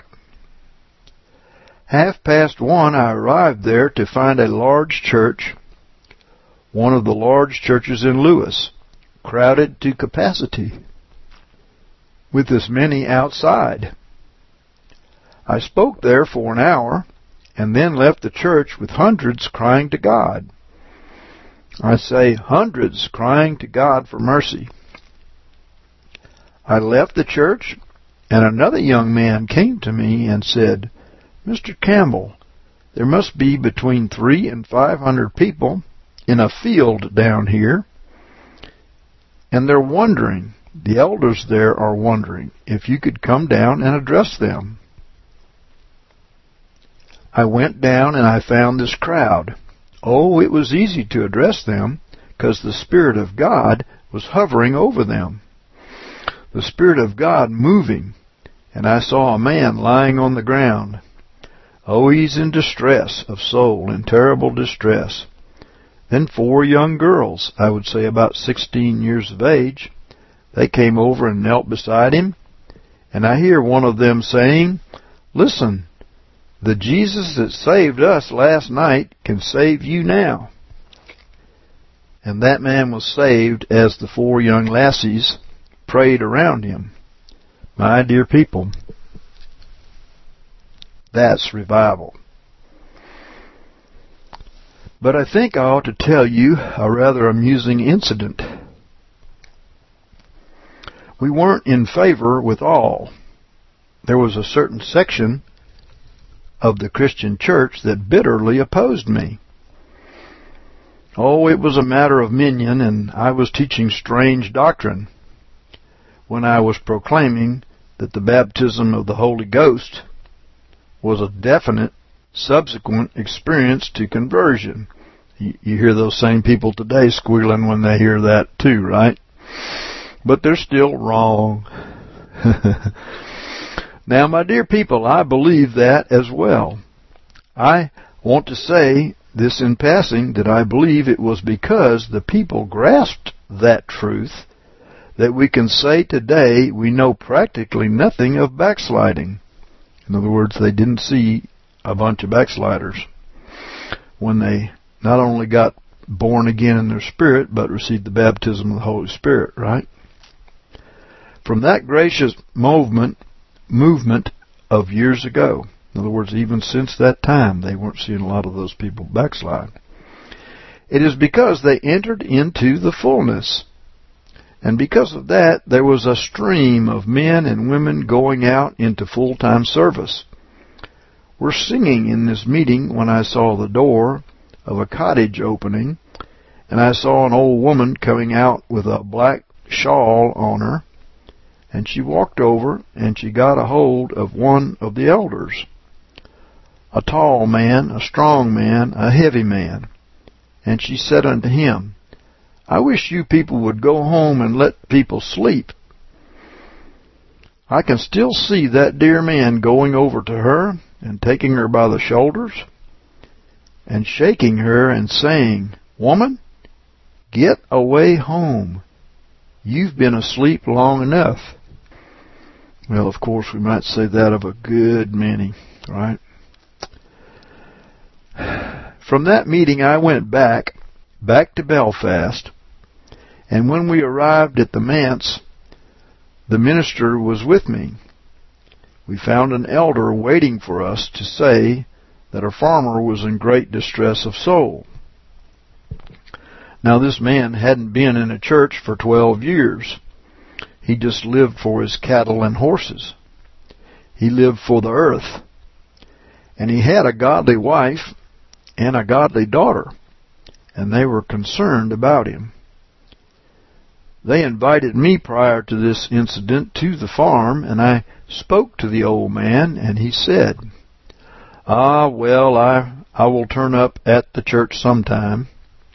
Half past one, I arrived there to find a large church, one of the large churches in Lewis, crowded to capacity, with as many outside. I spoke there for an hour, and then left the church with hundreds crying to God. I say hundreds crying to God for mercy. I left the church, and another young man came to me and said, "Mister Campbell, there must be between three and five hundred people in a field down here, and they're wondering, the elders there are wondering, if you could come down and address them." I went down and I found this crowd. Oh, it was easy to address them, because the Spirit of God was hovering over them. The Spirit of God moving, and I saw a man lying on the ground. Oh, he's in distress of soul, in terrible distress. Then four young girls, I would say about sixteen years of age, they came over and knelt beside him, and I hear one of them saying, "Listen, the Jesus that saved us last night can save you now." And that man was saved as the four young lassies prayed around him. My dear people, that's revival. But I think I ought to tell you a rather amusing incident. We weren't in favor with all. There was a certain section of the Christian church that bitterly opposed me. Oh, it was a matter of minion, and I was teaching strange doctrine when I was proclaiming that the baptism of the Holy Ghost was a definite subsequent experience to conversion. You hear those same people today squealing when they hear that too, right? But they're still wrong. Now, my dear people, I believe that as well. I want to say this in passing, that I believe it was because the people grasped that truth that we can say today we know practically nothing of backsliding. In other words, they didn't see a bunch of backsliders when they not only got born again in their spirit, but received the baptism of the Holy Spirit, right? From that gracious movement, movement of years ago, in other words, even since that time, they weren't seeing a lot of those people backslide. It is because they entered into the fullness. And because of that, there was a stream of men and women going out into full-time service. We're singing in this meeting when I saw the door of a cottage opening, and I saw an old woman coming out with a black shawl on her, and she walked over and she got a hold of one of the elders. A tall man, a strong man, a heavy man. And she said unto him, I wish you people would go home and let people sleep. I can still see that dear man going over to her and taking her by the shoulders and shaking her and saying, Woman, get away home. You've been asleep long enough. Well, of course, we might say that of a good many, right? From that meeting, I went back, back to Belfast, and when we arrived at the manse, the minister was with me. We found an elder waiting for us to say that a farmer was in great distress of soul. Now, this man hadn't been in a church for twelve years. He just lived for his cattle and horses. He lived for the earth. And he had a godly wife and a godly daughter, and they were concerned about him. They invited me prior to this incident to the farm, and I spoke to the old man, and he said, Ah, well, I, I will turn up at the church sometime.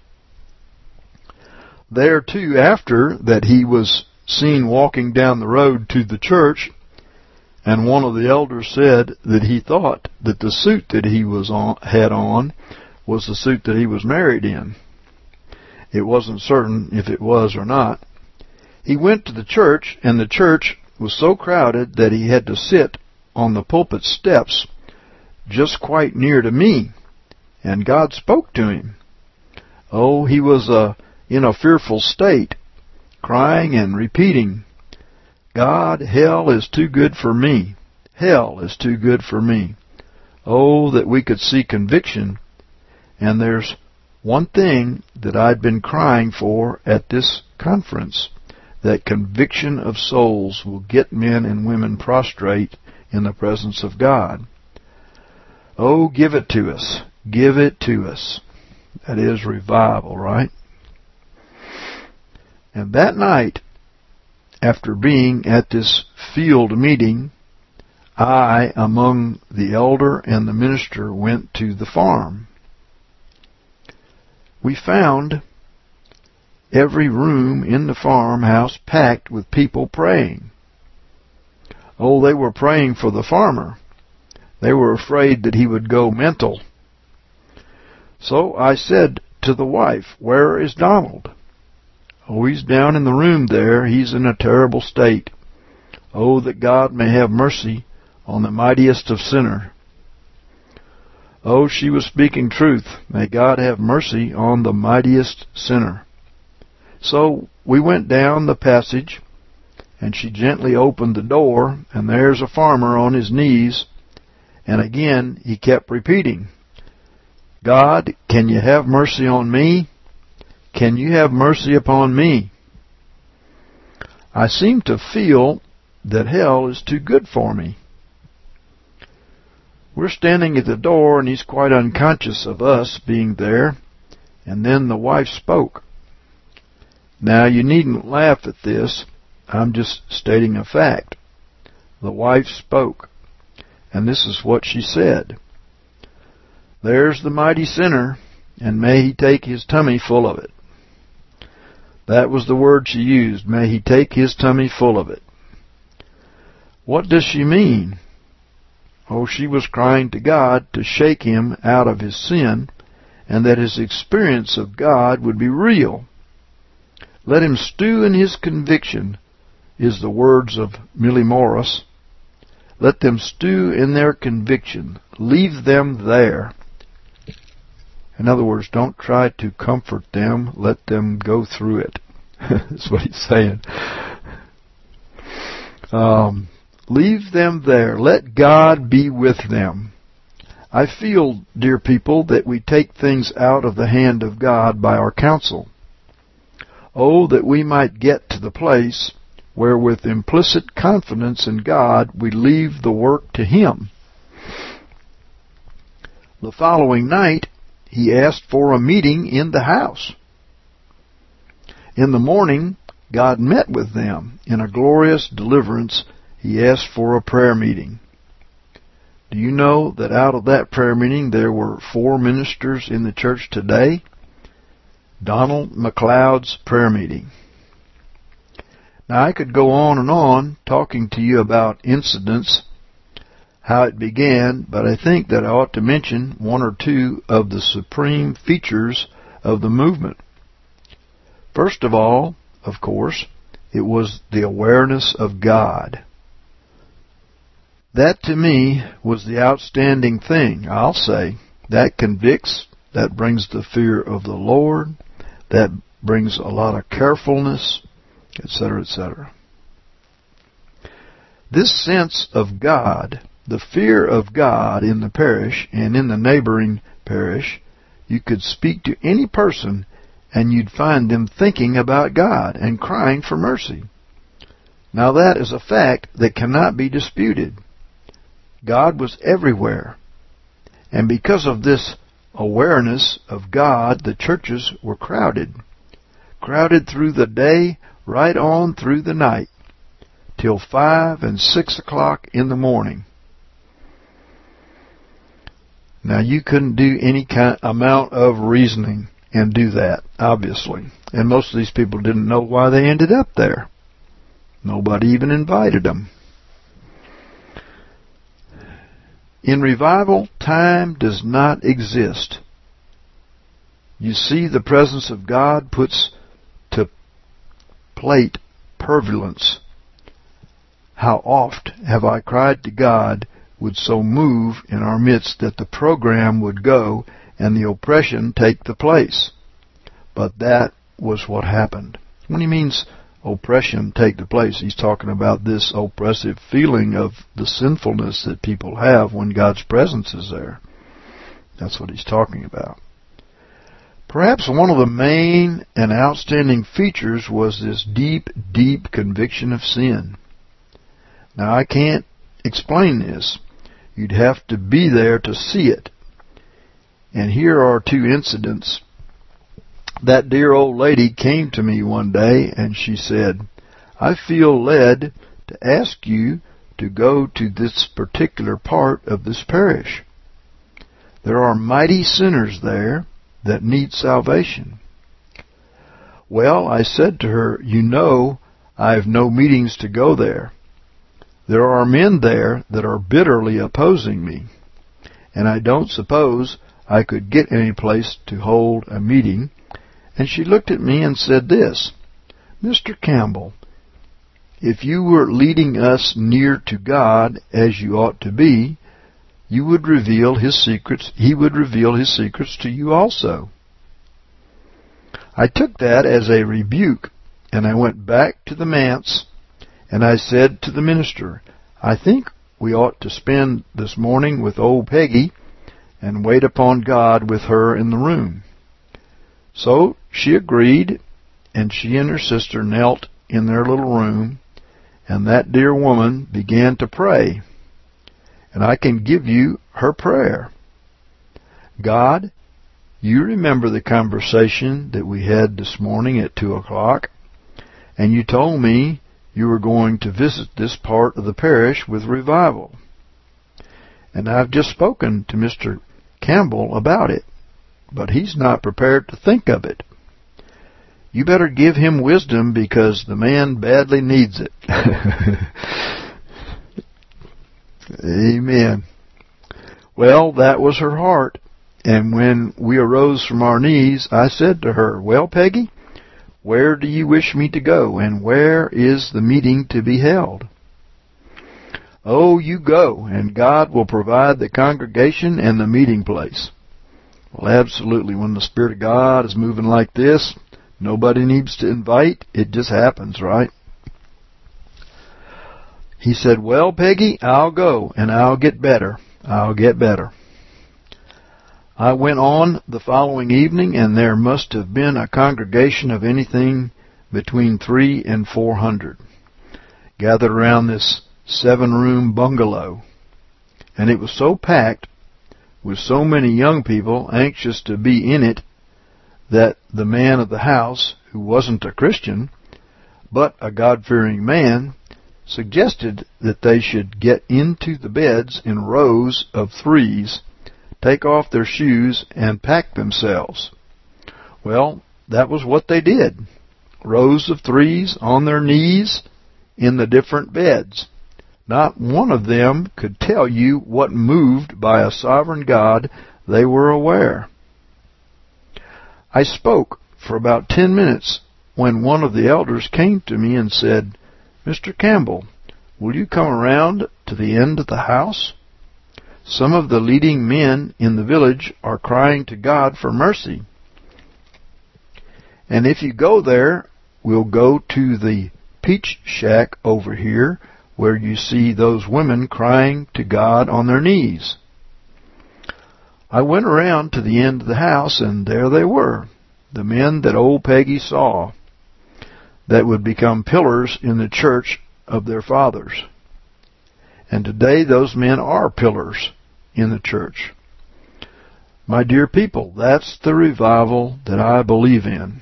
There, too, after that he was seen walking down the road to the church, and one of the elders said that he thought that the suit that he was on, had on was the suit that he was married in. It wasn't certain if it was or not. He went to the church, and the church was so crowded that he had to sit on the pulpit steps just quite near to me, and God spoke to him. Oh, he was uh, in a fearful state, crying and repeating, God, hell is too good for me. Hell is too good for me. Oh, that we could see conviction. And there's one thing that I'd been crying for at this conference, that conviction of souls will get men and women prostrate in the presence of God. Oh, give it to us. Give it to us. That is revival, right? And that night, after being at this field meeting, I, among the elder and the minister, went to the farm. We found every room in the farmhouse packed with people praying. Oh, they were praying for the farmer. They were afraid that he would go mental. So I said to the wife, Where is Donald? Oh, he's down in the room there. He's in a terrible state. Oh, that God may have mercy on the mightiest of sinners. Oh, she was speaking truth. May God have mercy on the mightiest sinner. So we went down the passage, and she gently opened the door, and there's a farmer on his knees, and again he kept repeating, God, can you have mercy on me? Can you have mercy upon me? I seem to feel that hell is too good for me. We're standing at the door, and he's quite unconscious of us being there. And then the wife spoke. Now, you needn't laugh at this. I'm just stating a fact. The wife spoke, and this is what she said. There's the mighty sinner, and may he take his tummy full of it. That was the word she used. May he take his tummy full of it. What does she mean? Oh, she was crying to God to shake him out of his sin and that his experience of God would be real. Let him stew in his conviction, is the words of Millie Morris. Let them stew in their conviction. Leave them there. In other words, don't try to comfort them. Let them go through it. That's what he's saying. Um, leave them there. Let God be with them. I feel, dear people, that we take things out of the hand of God by our counsel. Oh, that we might get to the place where with implicit confidence in God we leave the work to Him. The following night, he asked for a meeting in the house. In the morning, God met with them. In a glorious deliverance, he asked for a prayer meeting. Do you know that out of that prayer meeting there were four ministers in the church today? Donald McLeod's prayer meeting. Now I could go on and on talking to you about incidents, how it began, but I think that I ought to mention one or two of the supreme features of the movement. First of all, of course, it was the awareness of God. That to me was the outstanding thing, I'll say. That convicts, that brings the fear of the Lord, that brings a lot of carefulness, et cetera, et cetera. This sense of God, the fear of God in the parish and in the neighboring parish, you could speak to any person and you'd find them thinking about God and crying for mercy. Now that is a fact that cannot be disputed. God was everywhere. And because of this awareness of God, the churches were crowded. Crowded through the day, right on through the night, till five and six o'clock in the morning. Now you couldn't do any kind amount of reasoning and do that, obviously. And most of these people didn't know why they ended up there. Nobody even invited them. In revival, time does not exist. You see, the presence of God puts to plate purulence. How oft have I cried to God would so move in our midst that the program would go and the oppression take the place. But that was what happened. When he means oppression take the place, he's talking about this oppressive feeling of the sinfulness that people have when God's presence is there. That's what he's talking about. Perhaps one of the main and outstanding features was this deep, deep conviction of sin. Now, I can't explain this. You'd have to be there to see it. And here are two incidents. That dear old lady came to me one day and she said, I feel led to ask you to go to this particular part of this parish. There are mighty sinners there that need salvation. Well, I said to her, you know, I have no meetings to go there. There are men there that are bitterly opposing me, and I don't suppose I could get any place to hold a meeting. And she looked at me and said this, Mister Campbell, if you were leading us near to God as you ought to be, you would reveal His secrets, He would reveal His secrets to you also. I took that as a rebuke, and I went back to the manse, and I said to the minister, I think we ought to spend this morning with old Peggy and wait upon God with her in the room. So she agreed, and she and her sister knelt in their little room, and that dear woman began to pray. And I can give you her prayer. God, you remember the conversation that we had this morning at two o'clock, and you told me you were going to visit this part of the parish with revival. And I've just spoken to Mister Campbell about it, but he's not prepared to think of it. You better give him wisdom because the man badly needs it. Amen. Well, that was her heart, And when we arose from our knees, I said to her, "Well, Peggy, where do you wish me to go, and where is the meeting to be held?" "Oh, you go, and God will provide the congregation and the meeting place." Well, absolutely. When the Spirit of God is moving like this, nobody needs to invite. It just happens, right? He said, "Well, Peggy, I'll go, and I'll get better. I'll get better." I went on the following evening, and there must have been a congregation of anything between three and four hundred gathered around this seven-room bungalow. And it was so packed, with so many young people anxious to be in it, that the man of the house, who wasn't a Christian, but a God-fearing man, suggested that they should get into the beds in rows of threes, take off their shoes, and pack themselves. Well, that was what they did. Rows of threes on their knees in the different beds. Not one of them could tell you what moved by a sovereign God they were aware. I spoke for about ten minutes when one of the elders came to me and said, "Mister Campbell, will you come around to the end of the house? Some of the leading men in the village are crying to God for mercy. And if you go there, we'll go to the peach shack over here where you see those women crying to God on their knees." I went around to the end of the house, and there they were, the men that old Peggy saw, that would become pillars in the church of their fathers. And today those men are pillars in the church. My dear people, that's the revival that I believe in.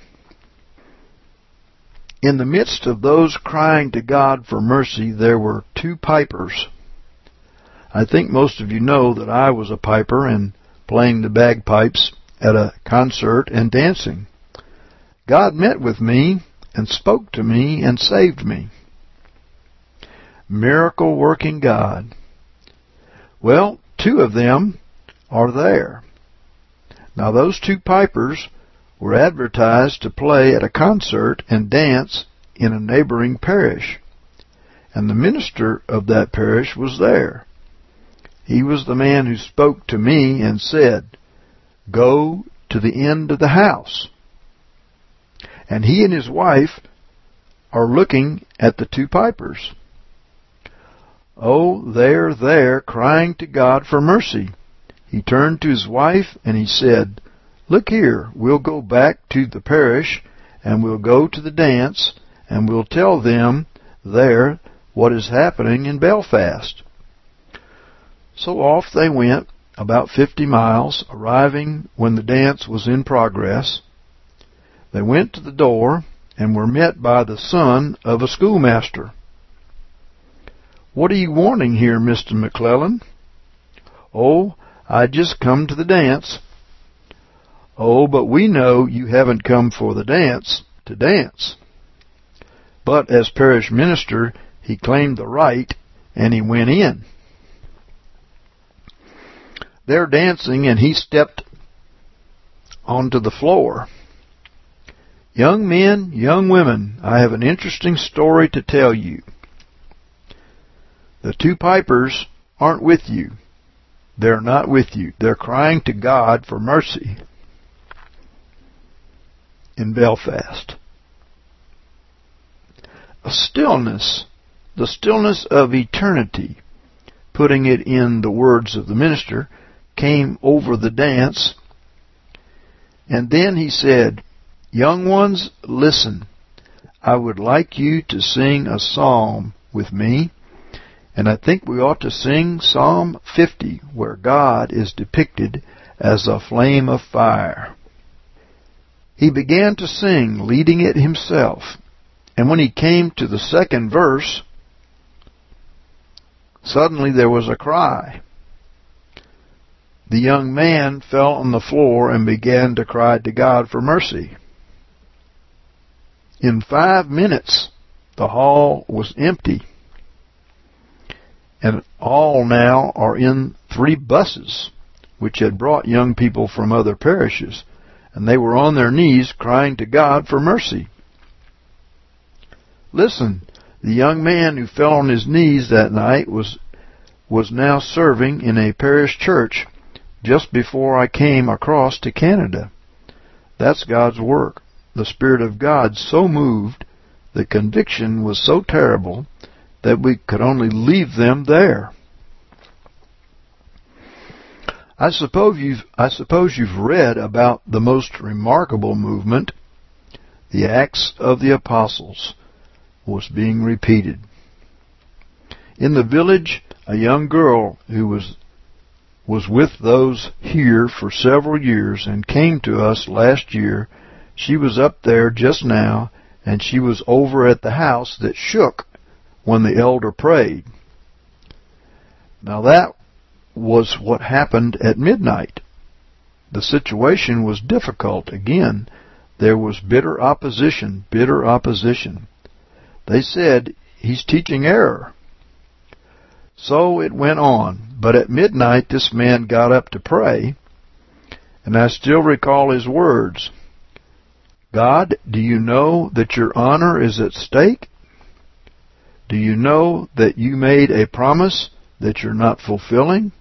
In the midst of those crying to God for mercy, there were two pipers. I think most of you know that I was a piper and playing the bagpipes at a concert and dancing. God met with me and spoke to me and saved me. Miracle-working God. Well, two of them are there. Now, those two pipers were advertised to play at a concert and dance in a neighboring parish, and the minister of that parish was there. He was the man who spoke to me and said, "Go to the end of the house." And he and his wife are looking at the two pipers. Oh, they're there crying to God for mercy. He turned to his wife and he said, "Look here, we'll go back to the parish and we'll go to the dance and we'll tell them there what is happening in Belfast." So off they went, about fifty miles, arriving when the dance was in progress. They went to the door and were met by the son of a schoolmaster. "What are you wanting here, Mister McClellan?" "Oh, I just come to the dance." "Oh, but we know you haven't come for the dance, to dance." But as parish minister, he claimed the right, and he went in. They're dancing, and he stepped onto the floor. Young men, young women, I have an interesting story to tell you. The two pipers aren't with you. They're not with you. They're crying to God for mercy in Belfast. A stillness, the stillness of eternity, putting it in the words of the minister, came over the dance. And then he said, "Young ones, listen. I would like you to sing a psalm with me. And I think we ought to sing Psalm fifty, where God is depicted as a flame of fire." He began to sing, leading it himself. And when he came to the second verse, suddenly there was a cry. The young man fell on the floor and began to cry to God for mercy. In five minutes, the hall was empty. And all now are in three buses which had brought young people from other parishes, and they were on their knees crying to God for mercy. Listen, the young man who fell on his knees that night was was now serving in a parish church just before I came across to Canada. That's God's work. The Spirit of God so moved, the conviction was so terrible that we could only leave them there. I suppose you've, I suppose you've read about the most remarkable movement, the Acts of the Apostles, was being repeated. In the village, a young girl who was was with those here for several years and came to us last year, she was up there just now, and she was over at the house that shook when the elder prayed. Now that was what happened at midnight. The situation was difficult again. There was bitter opposition, bitter opposition. They said, he's teaching error. So it went on, but at midnight this man got up to pray, and I still recall his words. God, do you know that your honor is at stake? Do you know that you made a promise that you're not fulfilling?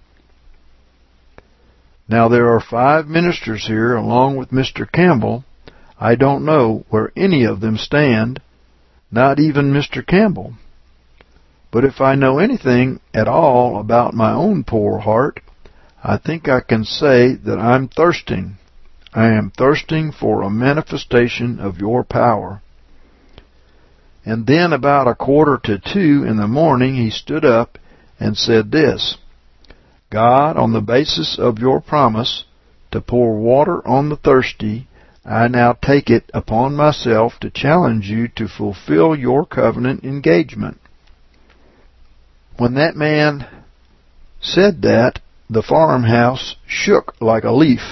Now there are five ministers here along with Mister Campbell. I don't know where any of them stand, not even Mister Campbell. But if I know anything at all about my own poor heart, I think I can say that I'm thirsting. I am thirsting for a manifestation of your power. And then about a quarter to two in the morning he stood up and said this, God, on the basis of your promise to pour water on the thirsty, I now take it upon myself to challenge you to fulfill your covenant engagement. When that man said that, the farmhouse shook like a leaf.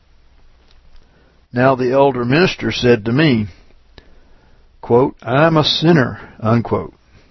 Now the elder minister said to me, quote, I'm a sinner, unquote.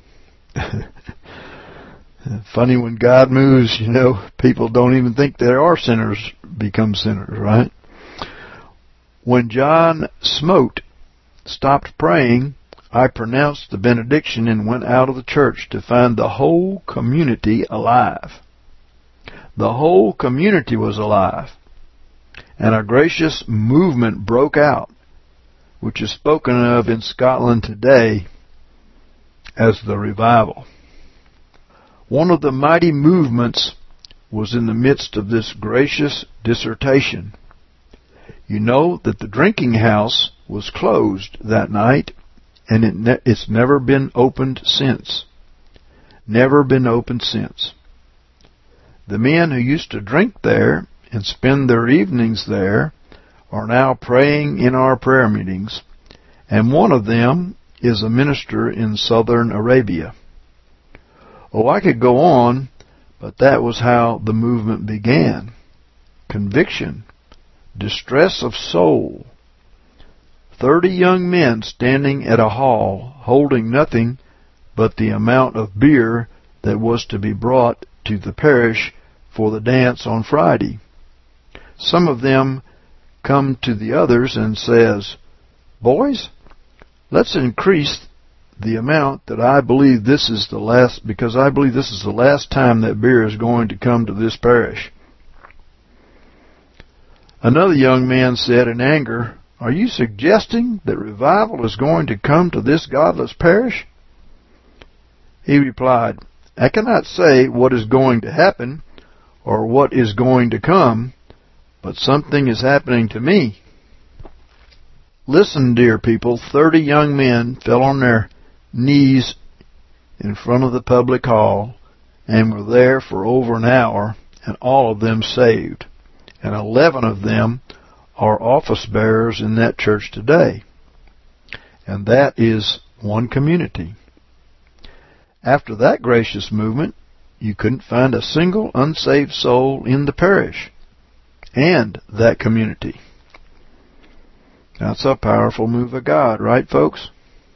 Funny, when God moves, you know, people don't even think there are sinners become sinners, right? When John Smote stopped praying, I pronounced the benediction and went out of the church to find the whole community alive. The whole community was alive. And a gracious movement broke out, which is spoken of in Scotland today as the revival. One of the mighty movements was in the midst of this gracious dissertation. You know that the drinking house was closed that night, and it ne- it's never been opened since. Never been opened since. The men who used to drink there and spend their evenings there are now praying in our prayer meetings, and one of them is a minister in southern Arabia. Oh, I could go on, but that was how the movement began. Conviction, distress of soul. Thirty young men standing at a hall, holding nothing but the amount of beer that was to be brought to the parish for the dance on Friday. Some of them come to the others and says, boys, let's increase the amount that I believe this is the last, because I believe this is the last time that beer is going to come to this parish. Another young man said in anger, are you suggesting that revival is going to come to this godless parish? He replied, I cannot say what is going to happen or what is going to come, but something is happening to me. Listen, dear people, thirty young men fell on their knees in front of the public hall and were there for over an hour, and all of them saved. And eleven of them are office bearers in that church today. And that is one community. After that gracious movement, you couldn't find a single unsaved soul in the parish and that community. That's a powerful move of God, right, folks?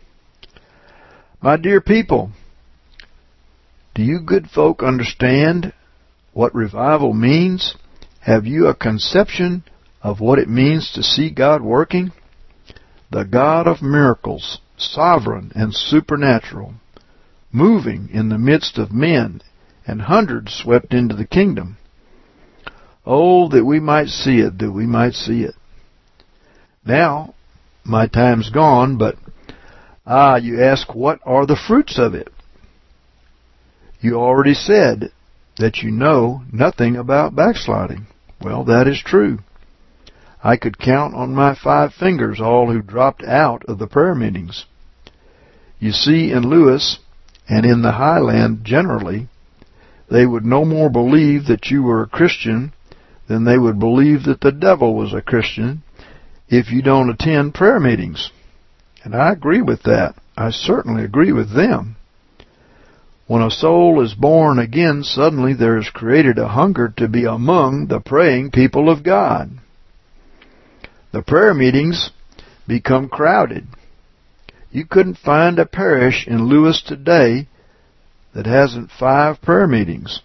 My dear people, do you good folk understand what revival means Have you a conception of what it means to see God working? The God of miracles, sovereign and supernatural, moving in the midst of men, and hundreds swept into the kingdom. Oh, that we might see it, that we might see it. Now, my time's gone, but, ah, you ask, what are the fruits of it? You already said that you know nothing about backsliding. Well, that is true. I could count on my five fingers all who dropped out of the prayer meetings. You see, in Lewis, and in the Highland generally, they would no more believe that you were a Christian than they would believe that the devil was a Christian if you don't attend prayer meetings. And I agree with that. I certainly agree with them. When a soul is born again, suddenly there is created a hunger to be among the praying people of God. The prayer meetings become crowded. You couldn't find a parish in Lewis today that hasn't five prayer meetings.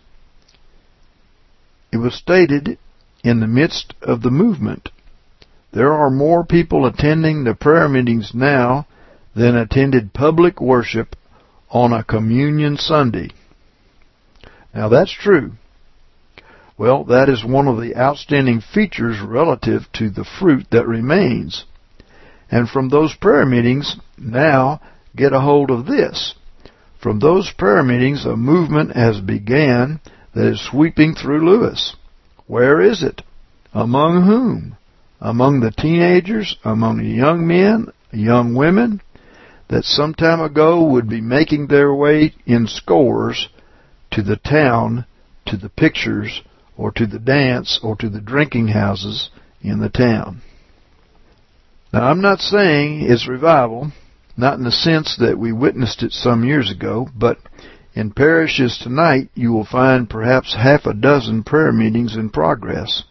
It was stated in the midst of the movement, there are more people attending the prayer meetings now than attended public worship on a communion Sunday. Now that's true. Well, that is one of the outstanding features relative to the fruit that remains. And from those prayer meetings, now get a hold of this. From those prayer meetings, a movement has began that is sweeping through Lewis. Where is it? Among whom? Among the teenagers, among the young men, young women, that some time ago would be making their way in scores to the town, to the pictures, or to the dance, or to the drinking houses in the town. Now, I'm not saying it's revival, not in the sense that we witnessed it some years ago, but in parishes tonight you will find perhaps half a dozen prayer meetings in progress.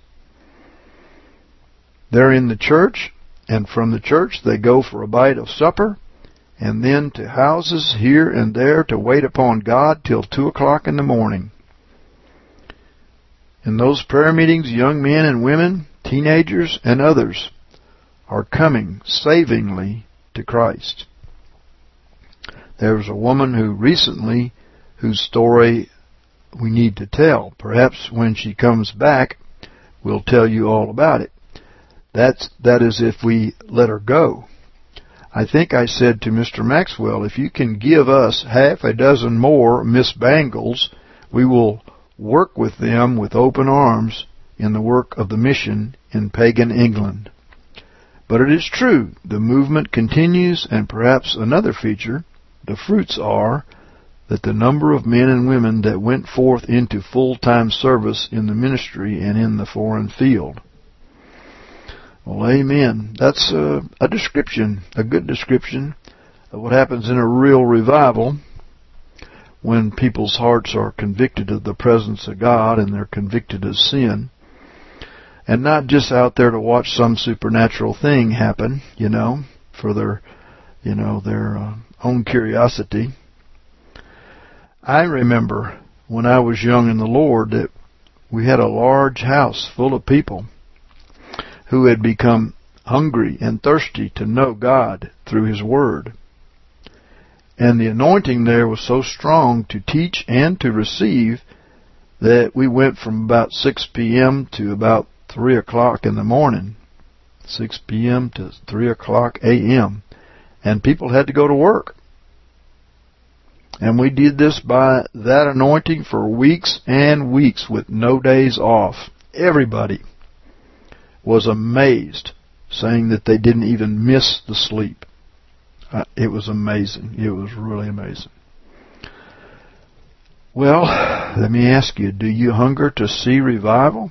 They're in the church, and from the church they go for a bite of supper, and then to houses here and there to wait upon God till two o'clock in the morning. In those prayer meetings, young men and women, teenagers and others are coming savingly to Christ. There was a woman who recently, whose story we need to tell. Perhaps when she comes back, we'll tell you all about it. That's, that is if we let her go. I think I said to Mister Maxwell, if you can give us half a dozen more Miss Bangles, we will work with them with open arms in the work of the mission in pagan England. But it is true, the movement continues, and perhaps another feature, the fruits are that the number of men and women that went forth into full-time service in the ministry and in the foreign field. Well, amen. That's a, a description, a good description of what happens in a real revival when people's hearts are convicted of the presence of God and they're convicted of sin. And not just out there to watch some supernatural thing happen, you know, for their, you know, their uh, own curiosity. I remember when I was young in the Lord that we had a large house full of people who had become hungry and thirsty to know God through His Word. And the anointing there was so strong to teach and to receive that we went from about six p.m. to about three o'clock in the morning. six p.m. to three o'clock a.m. And people had to go to work. And we did this by that anointing for weeks and weeks with no days off. Everybody was amazed, saying that they didn't even miss the sleep. Uh, it was amazing. It was really amazing. Well, let me ask you, do you hunger to see revival?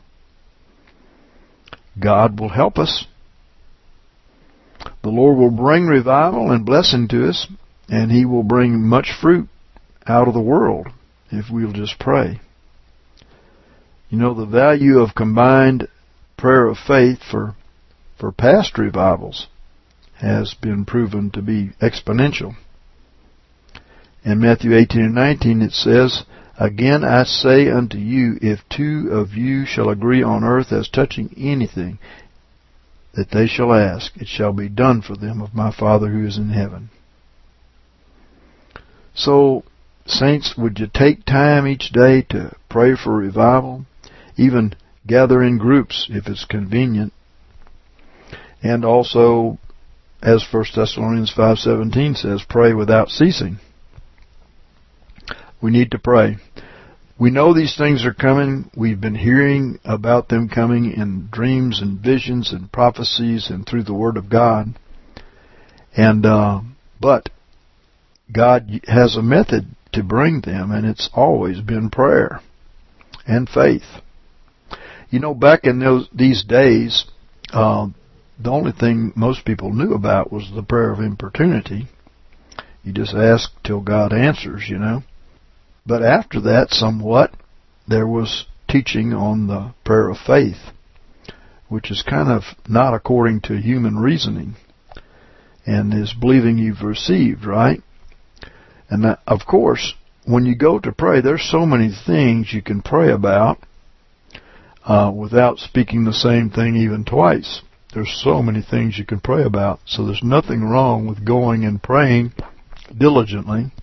God will help us. The Lord will bring revival and blessing to us, and He will bring much fruit out of the world if we'll just pray. You know, the value of combined prayer of faith for for past revivals has been proven to be exponential. In Matthew eighteen and nineteen it says, Again I say unto you, if two of you shall agree on earth as touching anything that they shall ask, it shall be done for them of my Father who is in heaven. So, saints, would you take time each day to pray for revival? Even gather in groups if it's convenient. And also, as First Thessalonians five seventeen says, pray without ceasing. We need to pray. We know these things are coming. We've been hearing about them coming in dreams and visions and prophecies and through the Word of God. And uh, but God has a method to bring them, and it's always been prayer and faith. You know, back in those these days, uh, the only thing most people knew about was the prayer of importunity. You just ask till God answers, you know. But after that, somewhat, there was teaching on the prayer of faith, which is kind of not according to human reasoning, and is believing you've received, right? And that, of course, when you go to pray, there's so many things you can pray about uh, without speaking the same thing even twice. There's so many things you can pray about, so there's nothing wrong with going and praying diligently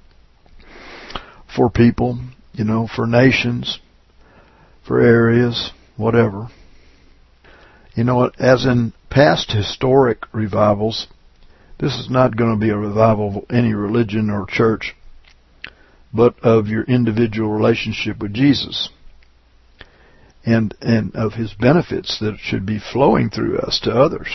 for people, you know, for nations, for areas, whatever. You know, as in past historic revivals, this is not going to be a revival of any religion or church, but of your individual relationship with Jesus, and and of His benefits that should be flowing through us to others.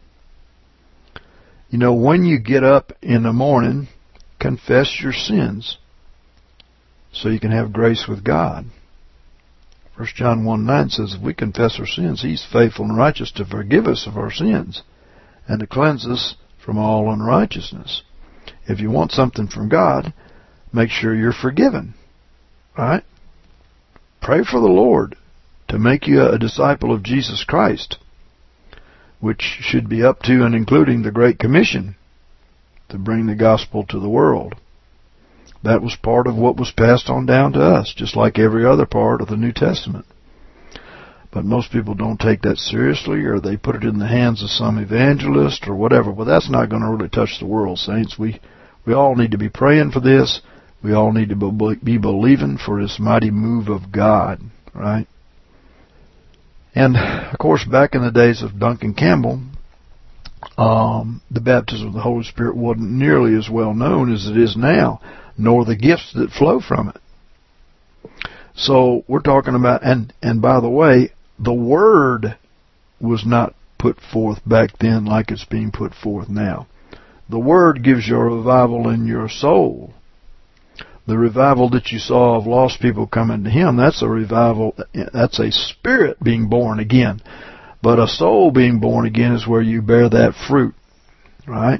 You know, when you get up in the morning, confess your sins, so you can have grace with God. First John one nine says, if we confess our sins, He's faithful and righteous to forgive us of our sins and to cleanse us from all unrighteousness. If you want something from God, make sure you're forgiven. Right? Pray for the Lord to make you a disciple of Jesus Christ, which should be up to and including the Great Commission to bring the gospel to the world. That was part of what was passed on down to us, just like every other part of the New Testament. But most people don't take that seriously, or they put it in the hands of some evangelist or whatever. Well, that's not going to really touch the world, saints. We we all need to be praying for this. We all need to be believing for this mighty move of God, right? And, of course, back in the days of Duncan Campbell, um, the baptism of the Holy Spirit wasn't nearly as well known as it is now, nor the gifts that flow from it. So we're talking about, and, and by the way, the Word was not put forth back then like it's being put forth now. The Word gives you a revival in your soul. The revival that you saw of lost people coming to Him, that's a revival, that's a spirit being born again. But a soul being born again is where you bear that fruit, right?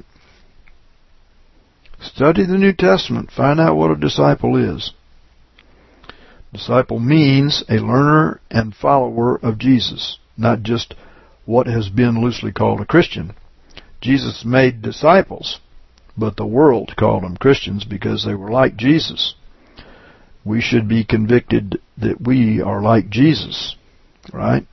Study the New Testament. Find out what a disciple is. Disciple means a learner and follower of Jesus, not just what has been loosely called a Christian. Jesus made disciples, but the world called them Christians because they were like Jesus. We should be convicted that we are like Jesus, right?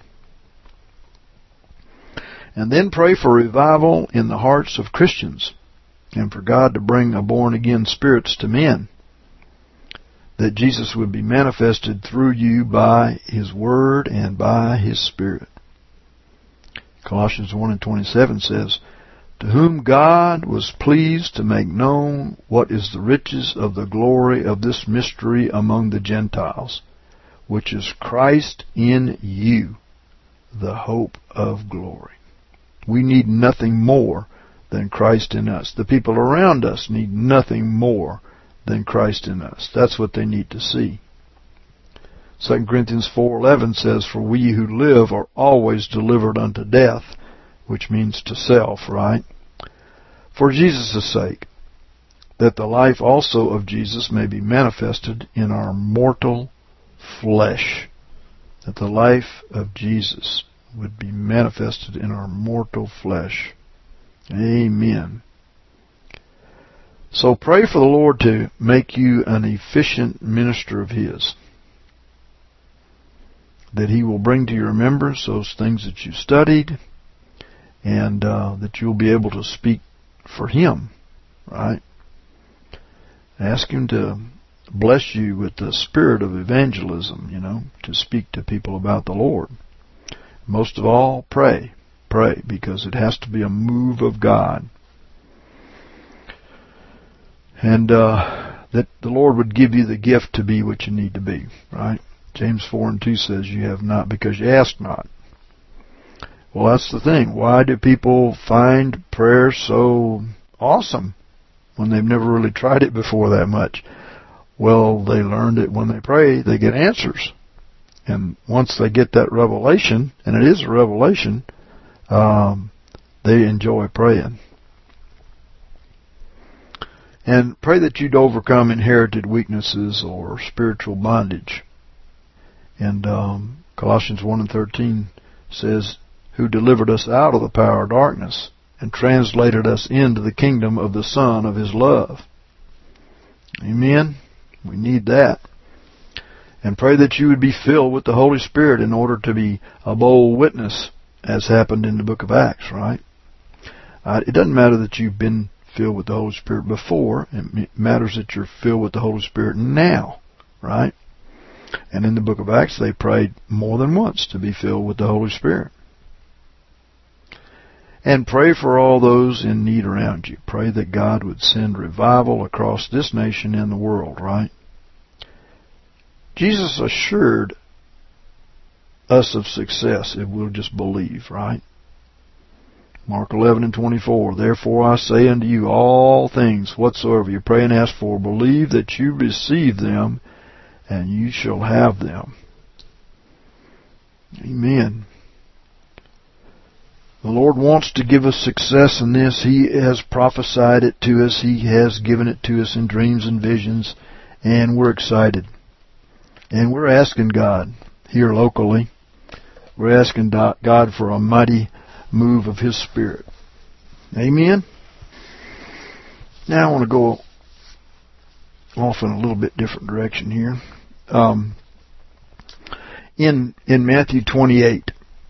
And then pray for revival in the hearts of Christians and for God to bring a born-again spirits to men, that Jesus would be manifested through you by His Word and by His Spirit. Colossians one and twenty-seven says, to whom God was pleased to make known what is the riches of the glory of this mystery among the Gentiles, which is Christ in you, the hope of glory. We need nothing more than Christ in us. The people around us need nothing more than Christ in us. That's what they need to see. Second Corinthians four eleven says, for we who live are always delivered unto death, which means to self, right? For Jesus' sake, that the life also of Jesus may be manifested in our mortal flesh. That the life of Jesus would be manifested in our mortal flesh. Amen. So pray for the Lord to make you an efficient minister of His, that He will bring to your remembrance those things that you studied, and uh, that you'll be able to speak for Him, right? Ask Him to bless you with the spirit of evangelism, you know, to speak to people about the Lord. Most of all, pray. Pray, because it has to be a move of God. And uh, that the Lord would give you the gift to be what you need to be, right? James four and two says you have not because you ask not. Well, that's the thing. Why do people find prayer so awesome when they've never really tried it before that much? Well, they learned that when they pray, they get answers. And once they get that revelation, and it is a revelation, um, they enjoy praying. And pray that you'd overcome inherited weaknesses or spiritual bondage. And um, Colossians one and thirteen says, who delivered us out of the power of darkness and translated us into the kingdom of the Son of His love. Amen? We need that. And pray that you would be filled with the Holy Spirit in order to be a bold witness, as happened in the book of Acts, right? Uh, it doesn't matter that you've been filled with the Holy Spirit before. It matters that you're filled with the Holy Spirit now, right? And in the book of Acts, they prayed more than once to be filled with the Holy Spirit. And pray for all those in need around you. Pray that God would send revival across this nation and the world, right? Jesus assured us of success if we'll just believe, right? Mark eleven and twenty-four, therefore I say unto you, all things whatsoever you pray and ask for, believe that you receive them, and you shall have them. Amen. The Lord wants to give us success in this. He has prophesied it to us. He has given it to us in dreams and visions, and we're excited. And we're asking God here locally, we're asking God for a mighty move of His Spirit. Amen? Now I want to go off in a little bit different direction here. Um, in in Matthew twenty-eight,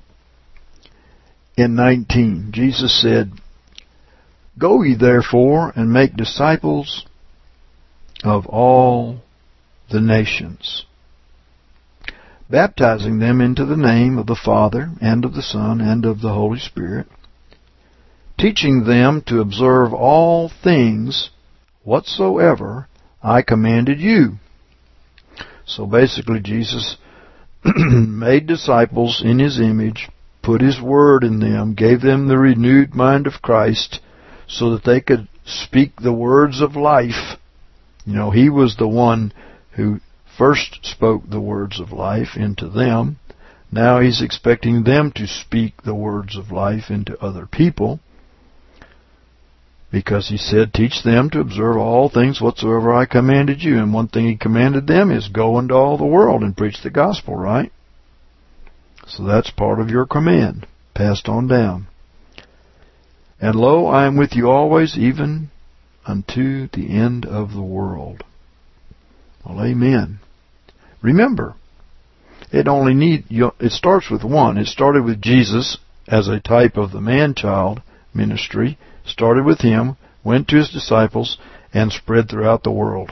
in nineteen, Jesus said, go ye therefore and make disciples of all the nations, baptizing them into the name of the Father, and of the Son, and of the Holy Spirit, teaching them to observe all things whatsoever I commanded you. So basically, Jesus made disciples in His image, put His Word in them, gave them the renewed mind of Christ, so that they could speak the words of life. You know, He was the one who first spoke the words of life into them. Now He's expecting them to speak the words of life into other people, because He said, teach them to observe all things whatsoever I commanded you. And one thing He commanded them is go into all the world and preach the gospel, right? So that's part of your command, passed on down. And lo, I am with you always, even unto the end of the world. Well, amen. Remember, it only need it starts with one. It started with Jesus as a type of the man-child ministry. Started with Him, went to His disciples, and spread throughout the world.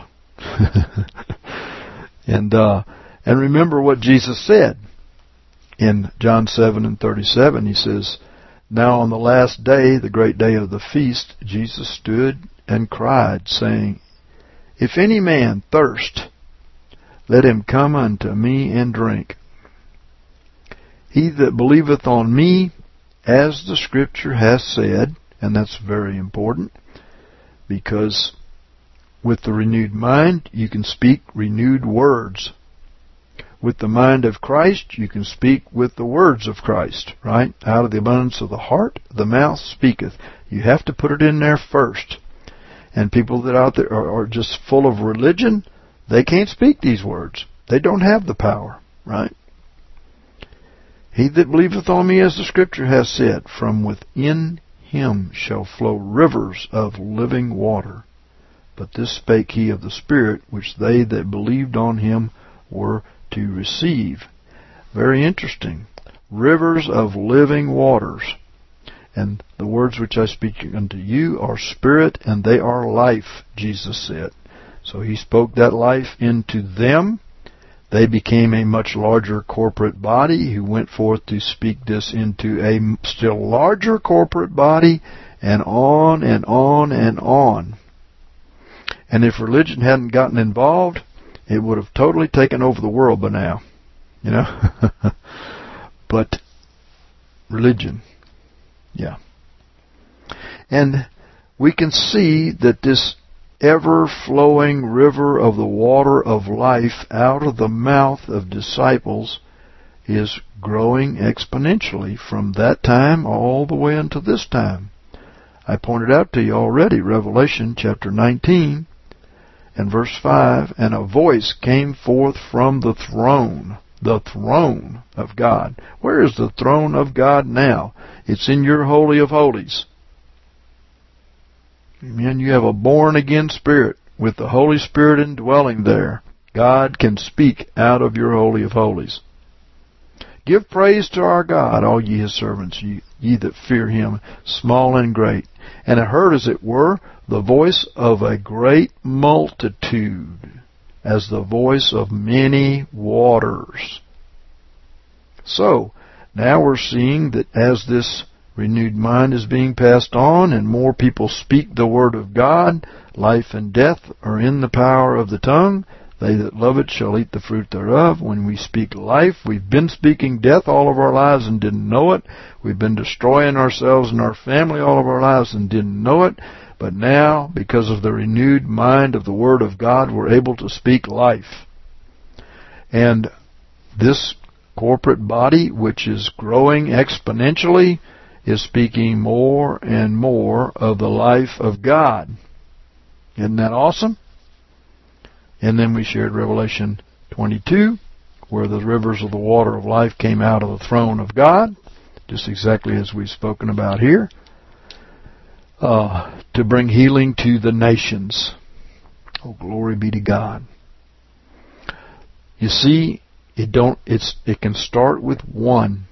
and uh, and remember what Jesus said in John seven and thirty-seven. He says, now on the last day, the great day of the feast, Jesus stood and cried, saying, if any man thirst, let him come unto me and drink. He that believeth on me, as the Scripture hath said, and that's very important, because with the renewed mind, you can speak renewed words. With the mind of Christ, you can speak with the words of Christ, right? Out of the abundance of the heart, the mouth speaketh. You have to put it in there first. And people that out there are, are just full of religion, they can't speak these words. They don't have the power, right? He that believeth on me, as the Scripture hath said, from within him shall flow rivers of living water. but this spake he of the Spirit, which they that believed on him were to receive. Very interesting. Rivers of living waters. And the words which I speak unto you are spirit, and they are life, Jesus said. So he spoke that life into them. They became a much larger corporate body who went forth to speak this into a still larger corporate body, and on and on and on. And if religion hadn't gotten involved, it would have totally taken over the world by now. You know? But religion, yeah. And we can see that this ever-flowing river of the water of life out of the mouth of disciples is growing exponentially from that time all the way until this time. I pointed out to you already, Revelation chapter nineteen and verse five, and a voice came forth from the throne, the throne of God. Where is the throne of God now? It's in your Holy of Holies. Amen. You have a born-again spirit with the Holy Spirit indwelling there. God can speak out of your Holy of Holies. Give praise to our God, all ye his servants, ye, ye that fear him, small and great. And I heard, as it were, the voice of a great multitude, as the voice of many waters. So, now we're seeing that as this renewed mind is being passed on and more people speak the word of God, life and death are in the power of the tongue. They that love it shall eat the fruit thereof. When we speak life, we've been speaking death all of our lives and didn't know it. We've been destroying ourselves and our family all of our lives and didn't know it. But now, because of the renewed mind of the Word of God, we're able to speak life. And this corporate body, which is growing exponentially, is speaking more and more of the life of God. Isn't that awesome? And then we shared Revelation twenty-two, where the rivers of the water of life came out of the throne of God, just exactly as we've spoken about here, uh, to bring healing to the nations. Oh, glory be to God. You see, it don't. It's it can start with one.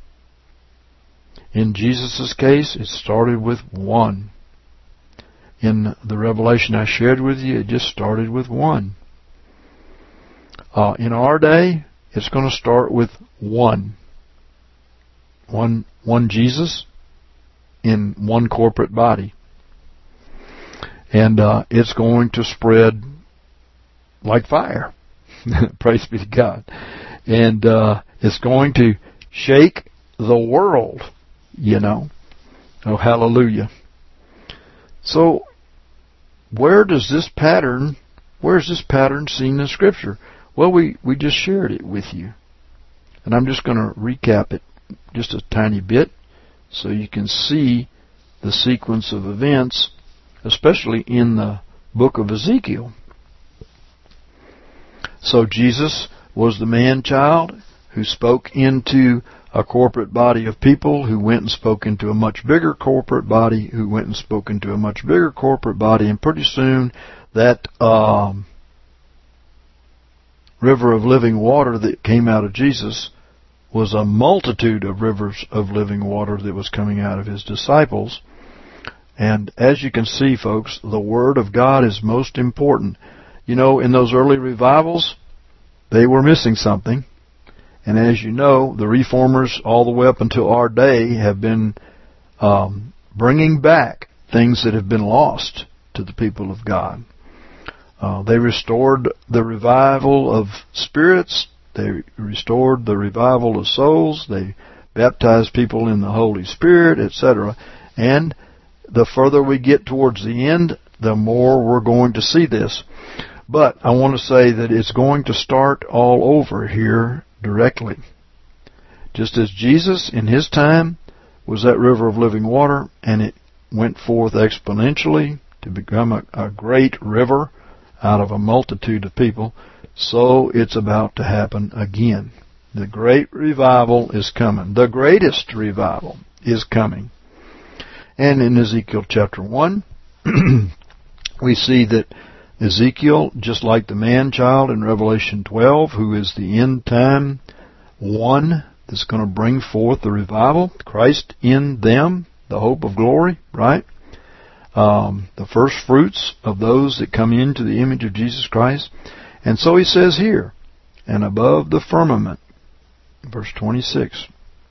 In Jesus' case, it started with one. In the Revelation I shared with you, it just started with one. Uh, in our day, it's going to start with one. One, one Jesus in one corporate body. And uh, it's going to spread like fire. Praise be to God. And uh, it's going to shake the world, you know. Oh, hallelujah. So, where does this pattern, where is this pattern seen in Scripture? Well, we, we just shared it with you. And I'm just going to recap it just a tiny bit so you can see the sequence of events, especially in the book of Ezekiel. So Jesus was the man-child who spoke into a corporate body of people, who went and spoke into a much bigger corporate body, who went and spoke into a much bigger corporate body, and pretty soon that um, river of living water that came out of Jesus was a multitude of rivers of living water that was coming out of his disciples. And as you can see, folks, the Word of God is most important. You know, in those early revivals, they were missing something. And as you know, the reformers all the way up until our day have been um, bringing back things that have been lost to the people of God. Uh, they restored the revival of spirits. They restored the revival of souls. They baptized people in the Holy Spirit, et cetera. And the further we get towards the end, the more we're going to see this. But I want to say that it's going to start all over here directly. Just as Jesus in his time was that river of living water, and it went forth exponentially to become a, a great river out of a multitude of people, so it's about to happen again. The great revival is coming. The greatest revival is coming. And in Ezekiel chapter one, We see that Ezekiel, just like the man-child in Revelation twelve, who is the end-time one that's going to bring forth the revival, Christ in them, the hope of glory, right? Um, the first fruits of those that come into the image of Jesus Christ. And so he says here, and above the firmament, verse twenty-six,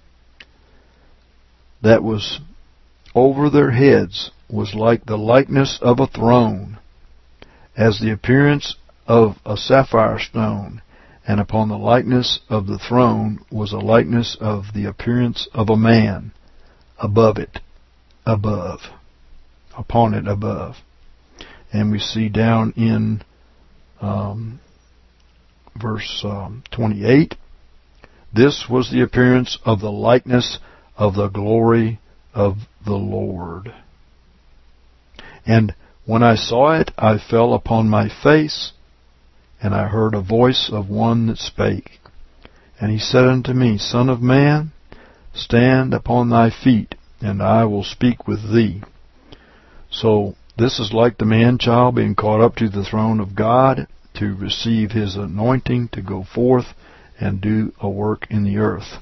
that was over their heads was like the likeness of a throne, as the appearance of a sapphire stone, and upon the likeness of the throne was a likeness of the appearance of a man, above it, above, upon it above. And we see down in um, verse um, twenty-eight, this was the appearance of the likeness of the glory of the Lord. And when I saw it, I fell upon my face, and I heard a voice of one that spake. And he said unto me, Son of man, stand upon thy feet, and I will speak with thee. So this is like the man-child being caught up to the throne of God to receive his anointing to go forth and do a work in the earth,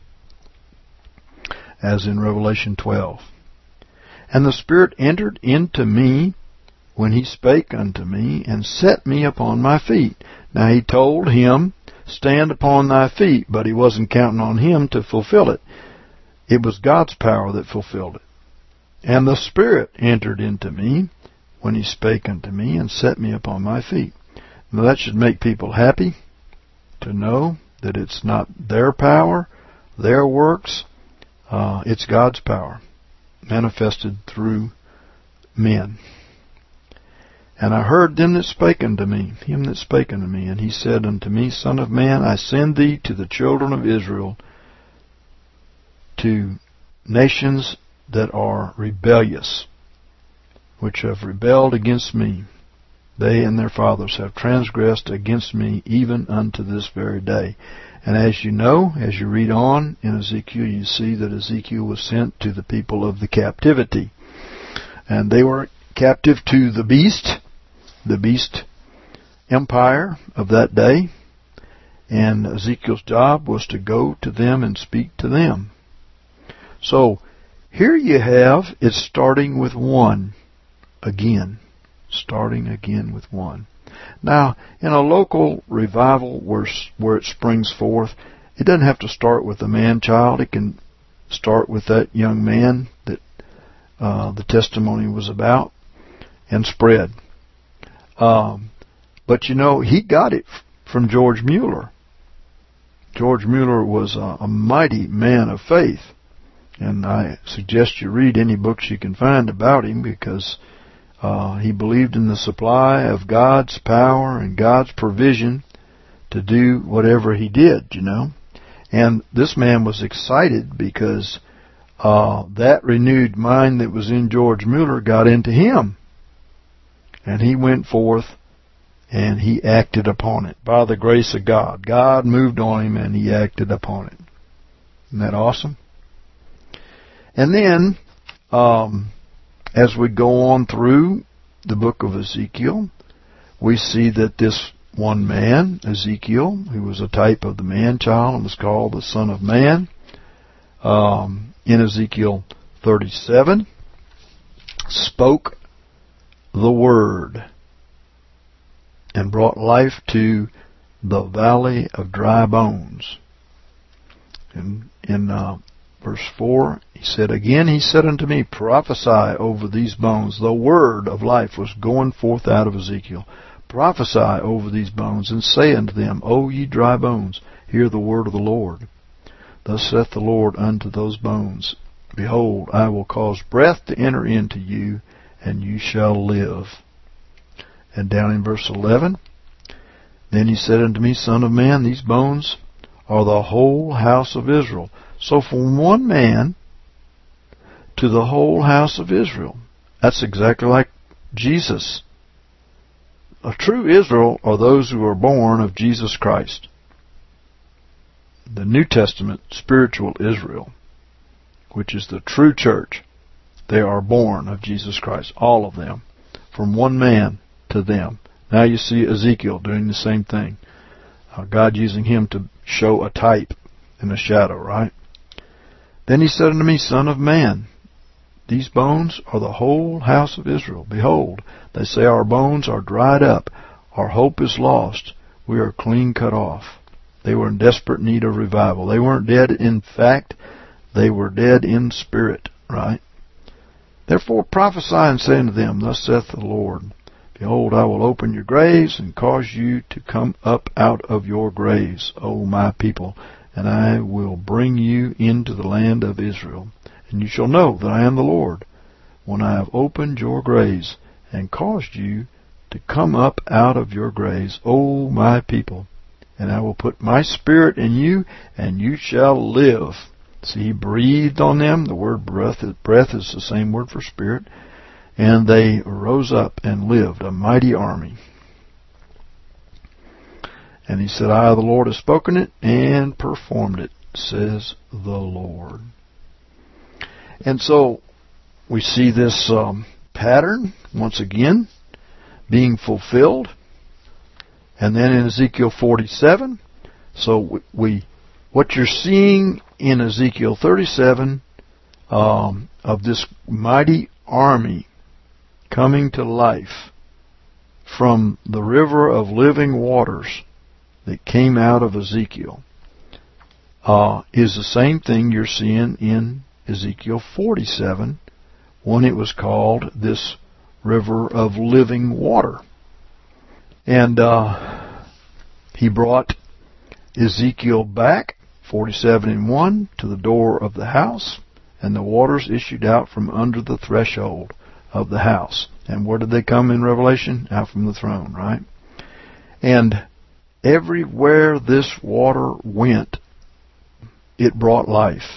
as in Revelation twelve. And the Spirit entered into me when he spake unto me, and set me upon my feet. Now he told him, stand upon thy feet, but he wasn't counting on him to fulfill it. It was God's power that fulfilled it. And the Spirit entered into me when he spake unto me, and set me upon my feet. Now that should make people happy to know that it's not their power, their works, uh, it's God's power manifested through men. And I heard them that spake unto me, him that spake unto me, and he said unto me, Son of man, I send thee to the children of Israel, to nations that are rebellious, which have rebelled against me. They and their fathers have transgressed against me even unto this very day. And as you know, as you read on in Ezekiel, you see that Ezekiel was sent to the people of the captivity. And they were captive to the beast, the beast empire of that day. And Ezekiel's job was to go to them and speak to them. So, here you have, it's starting with one again. Starting again with one. Now, in a local revival where where it springs forth, it doesn't have to start with the man-child. It can start with that young man that uh, the testimony was about and spread. Um, but you know, he got it from George Mueller. George Mueller was a, a mighty man of faith. And I suggest you read any books you can find about him, because uh, he believed in the supply of God's power and God's provision to do whatever he did, you know. And this man was excited because uh, that renewed mind that was in George Mueller got into him. And he went forth and he acted upon it by the grace of God. God moved on him and he acted upon it. Isn't that awesome? And then, um, as we go on through the book of Ezekiel, we see that this one man, Ezekiel, who was a type of the man-child and was called the Son of Man, um, in Ezekiel thirty-seven, spoke the word and brought life to the valley of dry bones. In, in uh, verse four, he said, Again he said unto me, Prophesy over these bones. The word of life was going forth out of Ezekiel. Prophesy over these bones, and say unto them, O ye dry bones, hear the word of the Lord. Thus saith the Lord unto those bones, Behold, I will cause breath to enter into you, and you shall live. And down in verse eleven, Then he said unto me, Son of man, these bones are the whole house of Israel. So from one man to the whole house of Israel. That's exactly like Jesus. A true Israel are those who are born of Jesus Christ. The New Testament spiritual Israel, which is the true church, they are born of Jesus Christ. All of them from one man to them. Now you see Ezekiel doing the same thing. Uh, God using him to show a type and a shadow, right? Then he said unto me, Son of man, these bones are the whole house of Israel. Behold, they say, our bones are dried up. Our hope is lost. We are clean cut off. They were in desperate need of revival. They weren't dead in fact. They were dead in spirit, right? Therefore prophesy and say unto them, Thus saith the Lord, Behold, I will open your graves and cause you to come up out of your graves, O my people, and I will bring you into the land of Israel. And you shall know that I am the Lord, when I have opened your graves and caused you to come up out of your graves, O my people. And I will put my spirit in you, and you shall live. See, he breathed on them. The word breath, breath is the same word for spirit. And they rose up and lived, a mighty army. And he said, I, the Lord, have spoken it and performed it, says the Lord. And so we see this um, pattern, once again, being fulfilled. And then in Ezekiel forty-seven, so we, we what you're seeing in Ezekiel thirty-seven um, of this mighty army coming to life from the river of living waters that came out of Ezekiel uh, is the same thing you're seeing in Ezekiel forty-seven when it was called this river of living water. And uh, he brought Ezekiel back, forty-seven and one, to the door of the house, and the waters issued out from under the threshold of the house. And where did they come in Revelation? Out from the throne, right? And everywhere this water went, it brought life.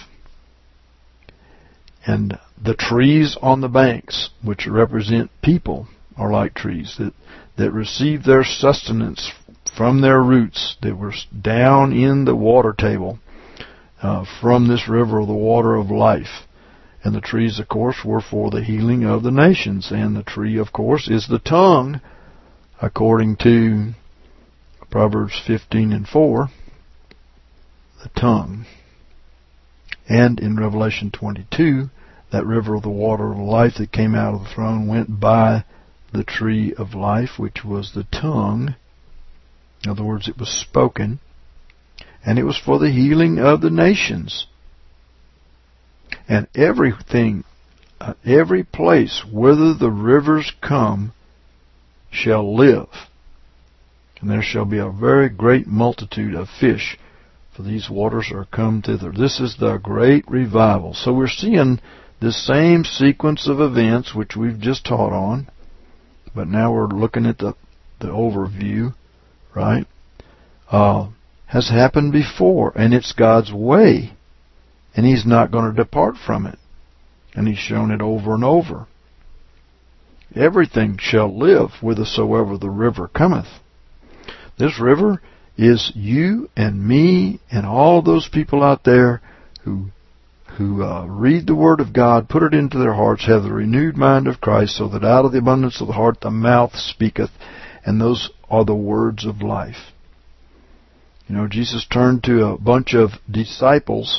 And the trees on the banks, which represent people, are like trees that, that receive their sustenance from their roots. They were down in the water table uh, from this river of the water of life. And the trees, of course, were for the healing of the nations. And the tree, of course, is the tongue, according to Proverbs fifteen and four, the tongue. And in Revelation twenty-two, that river of the water of life that came out of the throne went by the tree of life, which was the tongue. In other words, it was spoken. And it was for the healing of the nations. And everything, uh, every place whither the rivers come shall live. And there shall be a very great multitude of fish, for these waters are come thither. This is the great revival. So we're seeing this same sequence of events which we've just taught on, but now we're looking at the, the overview, right? Uh, has happened before, and it's God's way. And He's not going to depart from it. And He's shown it over and over. Everything shall live whithersoever the river cometh. This river is you and me and all those people out there who who uh, read the Word of God, put it into their hearts, have the renewed mind of Christ, so that out of the abundance of the heart the mouth speaketh. And those are the words of life. You know, Jesus turned to a bunch of disciples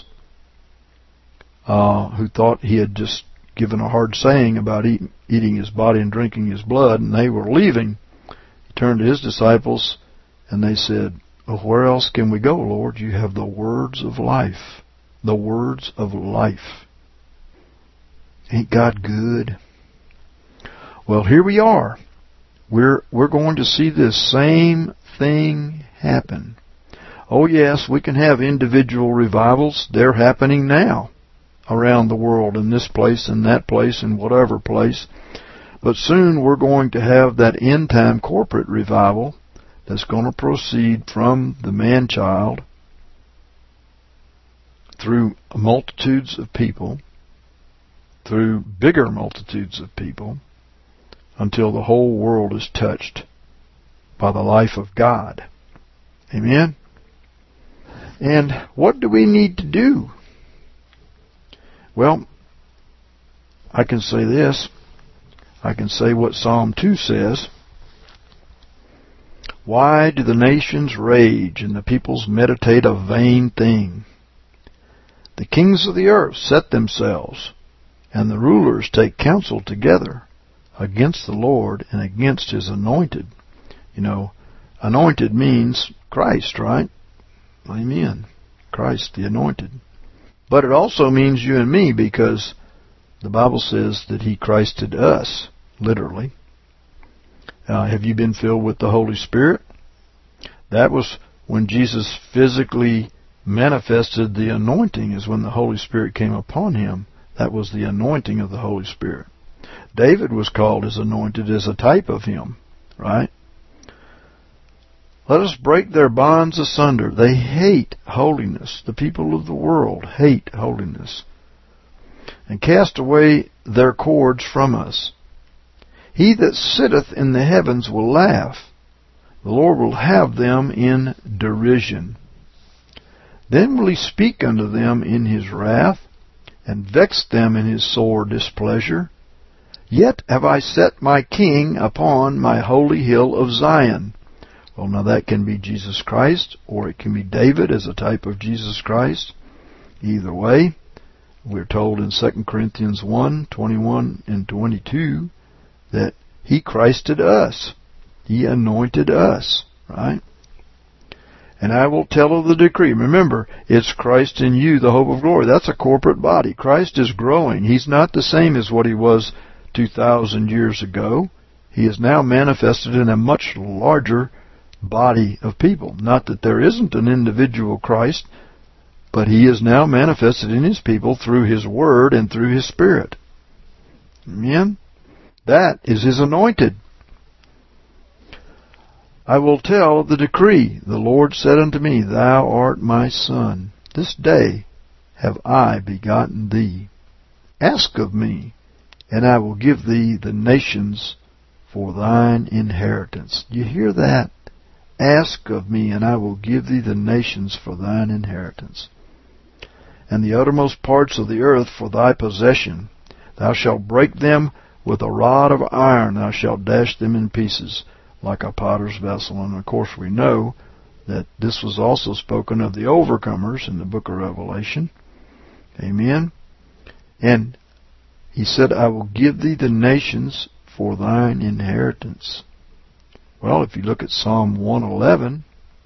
Uh, who thought he had just given a hard saying about eat, eating his body and drinking his blood, and they were leaving. He turned to his disciples, and they said, well, where else can we go, Lord? You have the words of life. The words of life. Ain't God good? Well, here we are. We're, we're going to see this same thing happen. Oh, yes, we can have individual revivals. They're happening now around the world, in this place, in that place, in whatever place. But soon we're going to have that end-time corporate revival that's going to proceed from the man-child through multitudes of people, through bigger multitudes of people, until the whole world is touched by the life of God. Amen? And what do we need to do? Well, I can say this. I can say what Psalm two says. Why do the nations rage and the peoples meditate a vain thing? The kings of the earth set themselves, and the rulers take counsel together against the Lord and against His anointed. You know, anointed means Christ, right? Amen. Christ the anointed. But it also means you and me, because the Bible says that He Christed us, literally. Uh, have you been filled with the Holy Spirit? That was when Jesus physically manifested the anointing, is when the Holy Spirit came upon Him. That was the anointing of the Holy Spirit. David was called as anointed as a type of Him, right? Let us break their bonds asunder. They hate holiness. The people of the world hate holiness. And cast away their cords from us. He that sitteth in the heavens will laugh. The Lord will have them in derision. Then will He speak unto them in His wrath, and vex them in His sore displeasure. Yet have I set my King upon my holy hill of Zion. Well, now that can be Jesus Christ, or it can be David as a type of Jesus Christ. Either way, we're told in Second Corinthians one, twenty-one and twenty-two, that He Christed us. He anointed us, right? And I will tell of the decree. Remember, it's Christ in you, the hope of glory. That's a corporate body. Christ is growing. He's not the same as what He was two thousand years ago. He is now manifested in a much larger body of people. Not that there isn't an individual Christ, but He is now manifested in His people through His Word and through His Spirit. Amen? That is His anointed. I will tell of the decree. The Lord said unto me, Thou art my Son. This day have I begotten thee. Ask of me, and I will give thee the nations for thine inheritance. Do you hear that? Ask of me, and I will give thee the nations for thine inheritance, and the uttermost parts of the earth for thy possession. Thou shalt break them with a rod of iron. Thou shalt dash them in pieces like a potter's vessel. And of course we know that this was also spoken of the overcomers in the book of Revelation. Amen. And He said, I will give thee the nations for thine inheritance. Well, if you look at Psalm one eleven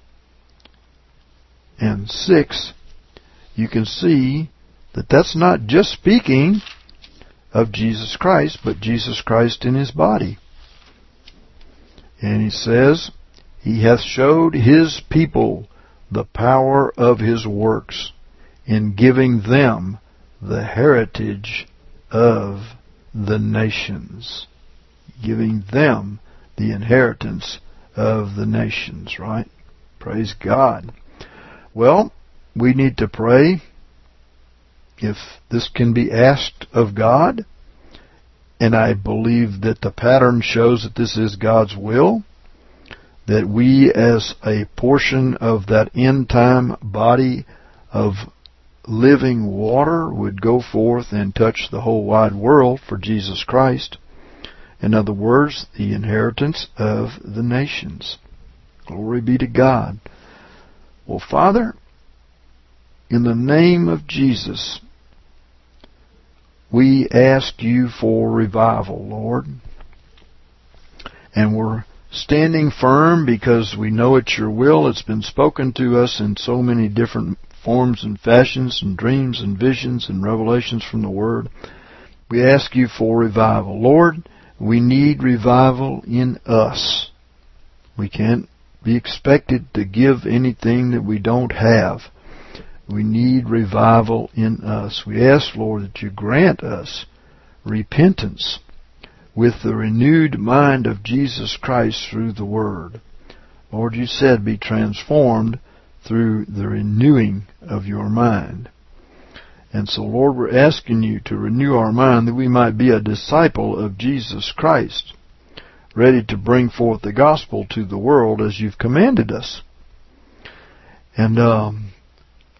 and six, you can see that that's not just speaking of Jesus Christ, but Jesus Christ in His body. And He says, He hath showed His people the power of His works, in giving them the heritage of the nations. Giving them the inheritance of the nations, right? Praise God. Well, we need to pray if this can be asked of God. And I believe that the pattern shows that this is God's will, that we as a portion of that end-time body of living water would go forth and touch the whole wide world for Jesus Christ. In other words, the inheritance of the nations. Glory be to God. Well, Father, in the name of Jesus, we ask You for revival, Lord. And we're standing firm because we know it's Your will. It's been spoken to us in so many different forms and fashions and dreams and visions and revelations from the Word. We ask You for revival. Lord, we need revival in us. We can't be expected to give anything that we don't have. We need revival in us. We ask, Lord, that You grant us repentance with the renewed mind of Jesus Christ through the Word. Lord, You said, be transformed through the renewing of your mind. And so, Lord, we're asking You to renew our mind that we might be a disciple of Jesus Christ, ready to bring forth the gospel to the world as You've commanded us. And um,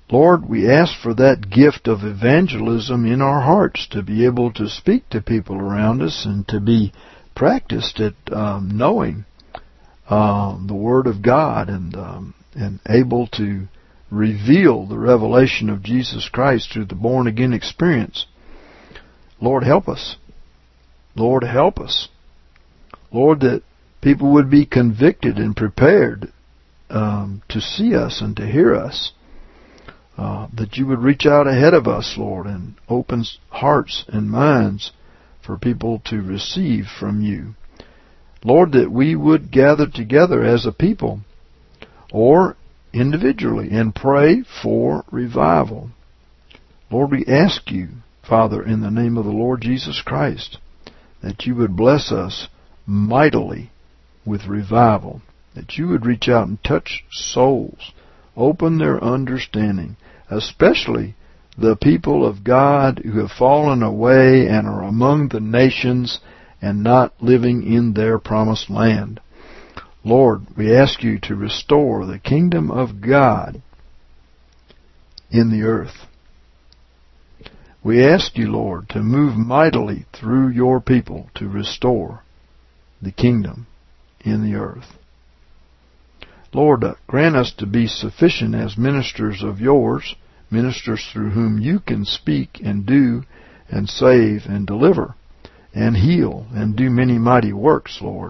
Lord, we ask for that gift of evangelism in our hearts to be able to speak to people around us and to be practiced at um, knowing uh, the Word of God and um, and able to reveal the revelation of Jesus Christ through the born-again experience. Lord, help us. Lord, help us. Lord, that people would be convicted and prepared um, to see us and to hear us. Uh, that you would reach out ahead of us, Lord, and open hearts and minds for people to receive from you. Lord, that we would gather together as a people or individually and pray for revival. Lord, we ask you, Father, in the name of the Lord Jesus Christ, that you would bless us mightily with revival, that you would reach out and touch souls, open their understanding, especially the people of God who have fallen away and are among the nations and not living in their promised land. Lord, we ask you to restore the kingdom of God in the earth. We ask you, Lord, to move mightily through your people to restore the kingdom in the earth. Lord, uh, grant us to be sufficient as ministers of yours, ministers through whom you can speak and do and save and deliver and heal and do many mighty works, Lord.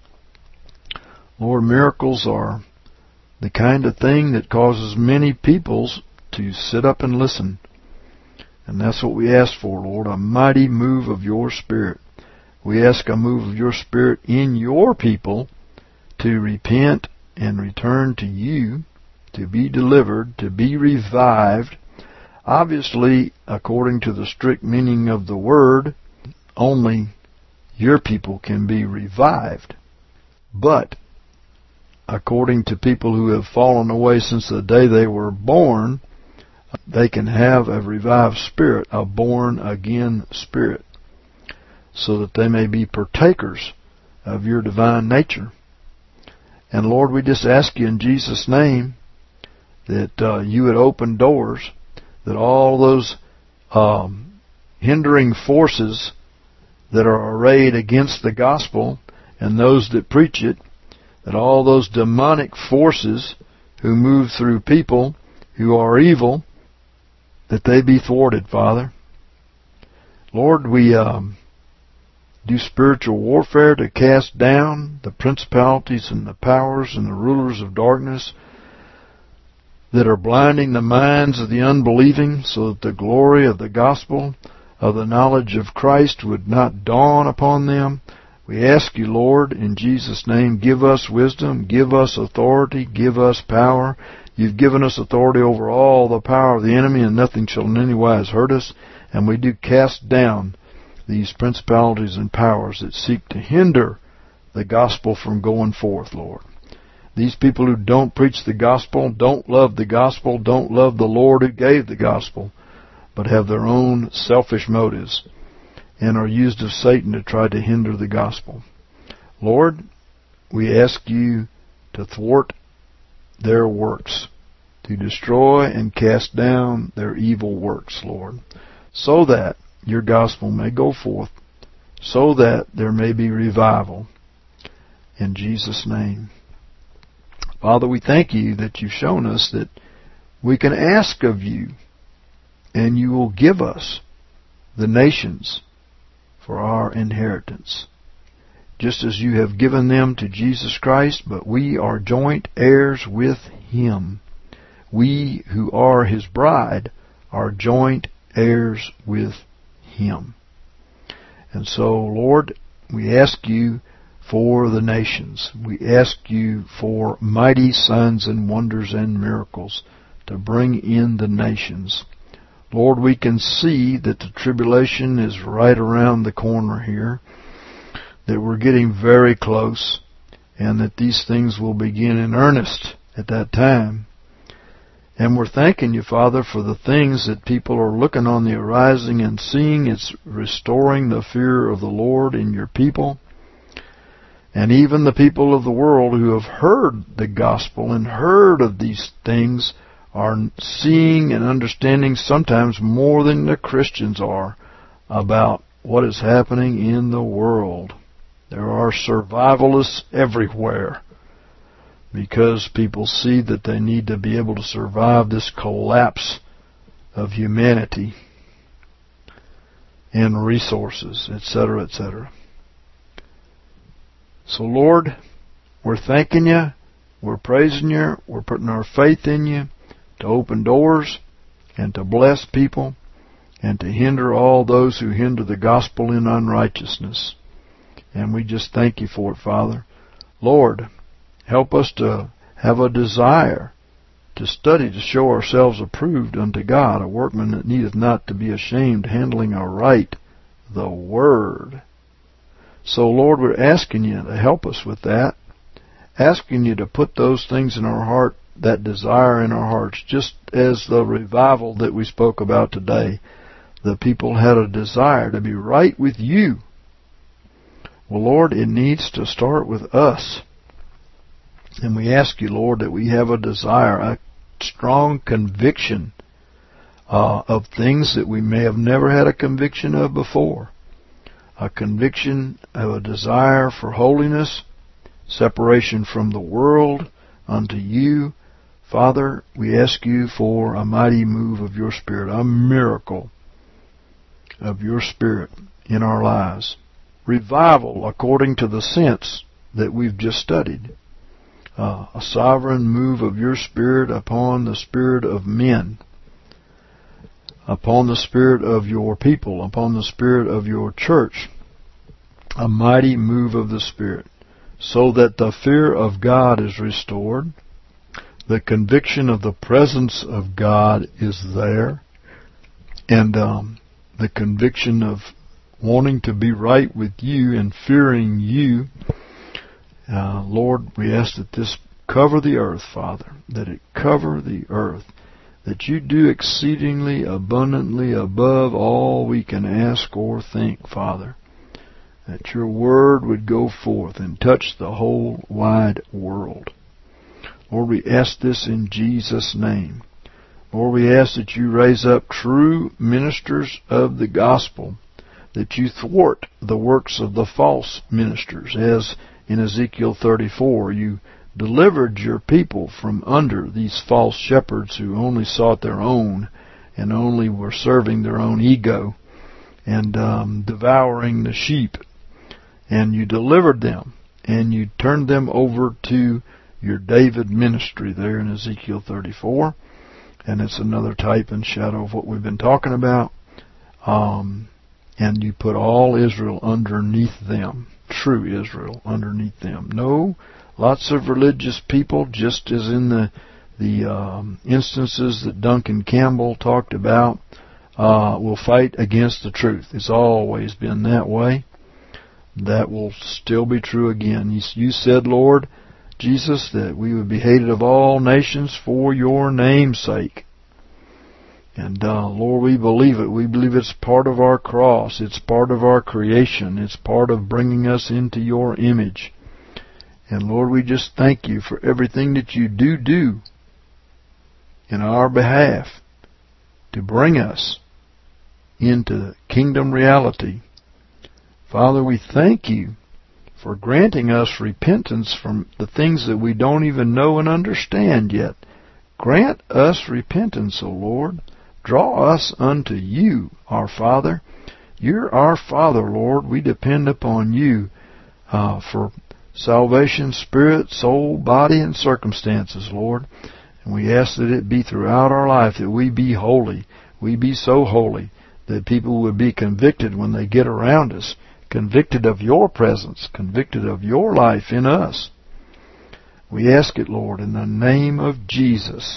Lord, miracles are the kind of thing that causes many peoples to sit up and listen. And that's what we ask for, Lord, a mighty move of your Spirit. We ask a move of your Spirit in your people to repent and return to you, to be delivered, to be revived. Obviously, according to the strict meaning of the word, only your people can be revived. But according to people who have fallen away since the day they were born, they can have a revived spirit, a born-again spirit, so that they may be partakers of your divine nature. And Lord, we just ask you in Jesus' name that uh, you would open doors, that all those um, hindering forces that are arrayed against the gospel and those that preach it, that all those demonic forces who move through people who are evil, that they be thwarted, Father. Lord, we um, do spiritual warfare to cast down the principalities and the powers and the rulers of darkness that are blinding the minds of the unbelieving, so that the glory of the gospel of the knowledge of Christ would not dawn upon them. We ask you, Lord, in Jesus' name, give us wisdom, give us authority, give us power. You've given us authority over all the power of the enemy, and nothing shall in any wise hurt us. And we do cast down these principalities and powers that seek to hinder the gospel from going forth, Lord. These people who don't preach the gospel, don't love the gospel, don't love the Lord who gave the gospel, but have their own selfish motives and are used of Satan to try to hinder the gospel. Lord, we ask you to thwart their works, to destroy and cast down their evil works, Lord, so that your gospel may go forth, so that there may be revival. In Jesus' name. Father, we thank you that you've shown us that we can ask of you, and you will give us the nations for our inheritance, just as you have given them to Jesus Christ, but we are joint heirs with him. We who are his bride are joint heirs with him. And so, Lord, we ask you for the nations. We ask you for mighty signs and wonders and miracles to bring in the nations. Lord, we can see that the tribulation is right around the corner here, that we're getting very close, and that these things will begin in earnest at that time. And we're thanking you, Father, for the things that people are looking on the horizon and seeing. It's restoring the fear of the Lord in your people. And even the people of the world who have heard the gospel and heard of these things are seeing and understanding sometimes more than the Christians are about what is happening in the world. There are survivalists everywhere because people see that they need to be able to survive this collapse of humanity and resources, et cetera, et cetera. So, Lord, we're thanking you, we're praising you, we're putting our faith in you to open doors and to bless people and to hinder all those who hinder the gospel in unrighteousness. And we just thank you for it, Father. Lord, help us to have a desire to study to show ourselves approved unto God, a workman that needeth not to be ashamed, handling aright the Word. So, Lord, we're asking you to help us with that, asking you to put those things in our heart, that desire in our hearts, just as the revival that we spoke about today. The people had a desire to be right with you. Well, Lord, it needs to start with us. And we ask you, Lord, that we have a desire, a strong conviction uh, of things that we may have never had a conviction of before. A conviction of a desire for holiness, separation from the world unto you. Father, we ask you for a mighty move of your Spirit, a miracle of your Spirit in our lives. Revival according to the sense that we've just studied. Uh, a sovereign move of your Spirit upon the spirit of men, upon the spirit of your people, upon the spirit of your church. A mighty move of the Spirit, so that the fear of God is restored. The conviction of the presence of God is there. And um, the conviction of wanting to be right with you and fearing you. Uh, Lord, we ask that this cover the earth, Father, that it cover the earth, that you do exceedingly abundantly above all we can ask or think, Father, that your word would go forth and touch the whole wide world. Lord, we ask this in Jesus' name. Lord, we ask that you raise up true ministers of the gospel, that you thwart the works of the false ministers, as in Ezekiel thirty-four, you delivered your people from under these false shepherds who only sought their own and only were serving their own ego and um, devouring the sheep. And you delivered them, and you turned them over to your David ministry there in Ezekiel thirty-four. And it's another type and shadow of what we've been talking about. Um, and you put all Israel underneath them. True Israel underneath them. No, lots of religious people, just as in the the um, instances that Duncan Campbell talked about, uh, will fight against the truth. It's always been that way. That will still be true again. You, you said, Lord Jesus, that we would be hated of all nations for your name's sake. And, uh, Lord, we believe it. We believe it's part of our cross. It's part of our creation. It's part of bringing us into your image. And, Lord, we just thank you for everything that you do do in our behalf to bring us into kingdom reality. Father, we thank you for granting us repentance from the things that we don't even know and understand yet. Grant us repentance, O Lord. Draw us unto you, our Father. You're our Father, Lord. We depend upon you uh, for salvation, spirit, soul, body, and circumstances, Lord. And we ask that it be throughout our life that we be holy. We be so holy that people would be convicted when they get around us, convicted of your presence, convicted of your life in us. We ask it, Lord, in the name of Jesus.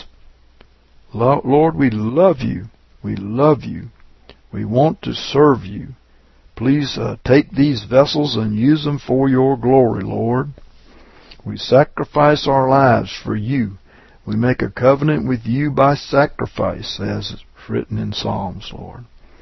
Lord, we love you. We love you. We want to serve you. Please uh, take these vessels and use them for your glory, Lord. We sacrifice our lives for you. We make a covenant with you by sacrifice, as it's written in Psalms, Lord.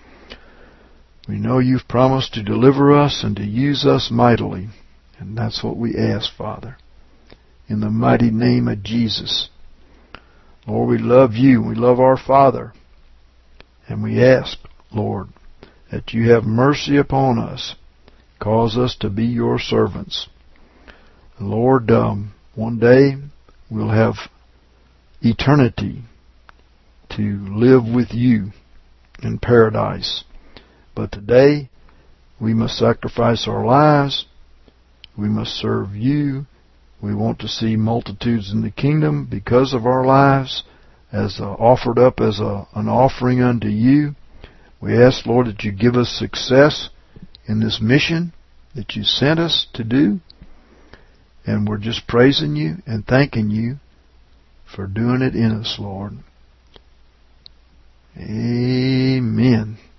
We know you've promised to deliver us and to use us mightily. And that's what we ask, Father. In the mighty name of Jesus. Lord, we love you. We love our Father. And we ask, Lord, that you have mercy upon us. Cause us to be your servants. Lord, um, one day we'll have eternity to live with you in paradise. But today we must sacrifice our lives. We must serve you. We want to see multitudes in the kingdom because of our lives, as uh, offered up as a, an offering unto you. We ask, Lord, that you give us success in this mission that you sent us to do. And we're just praising you and thanking you for doing it in us, Lord. Amen.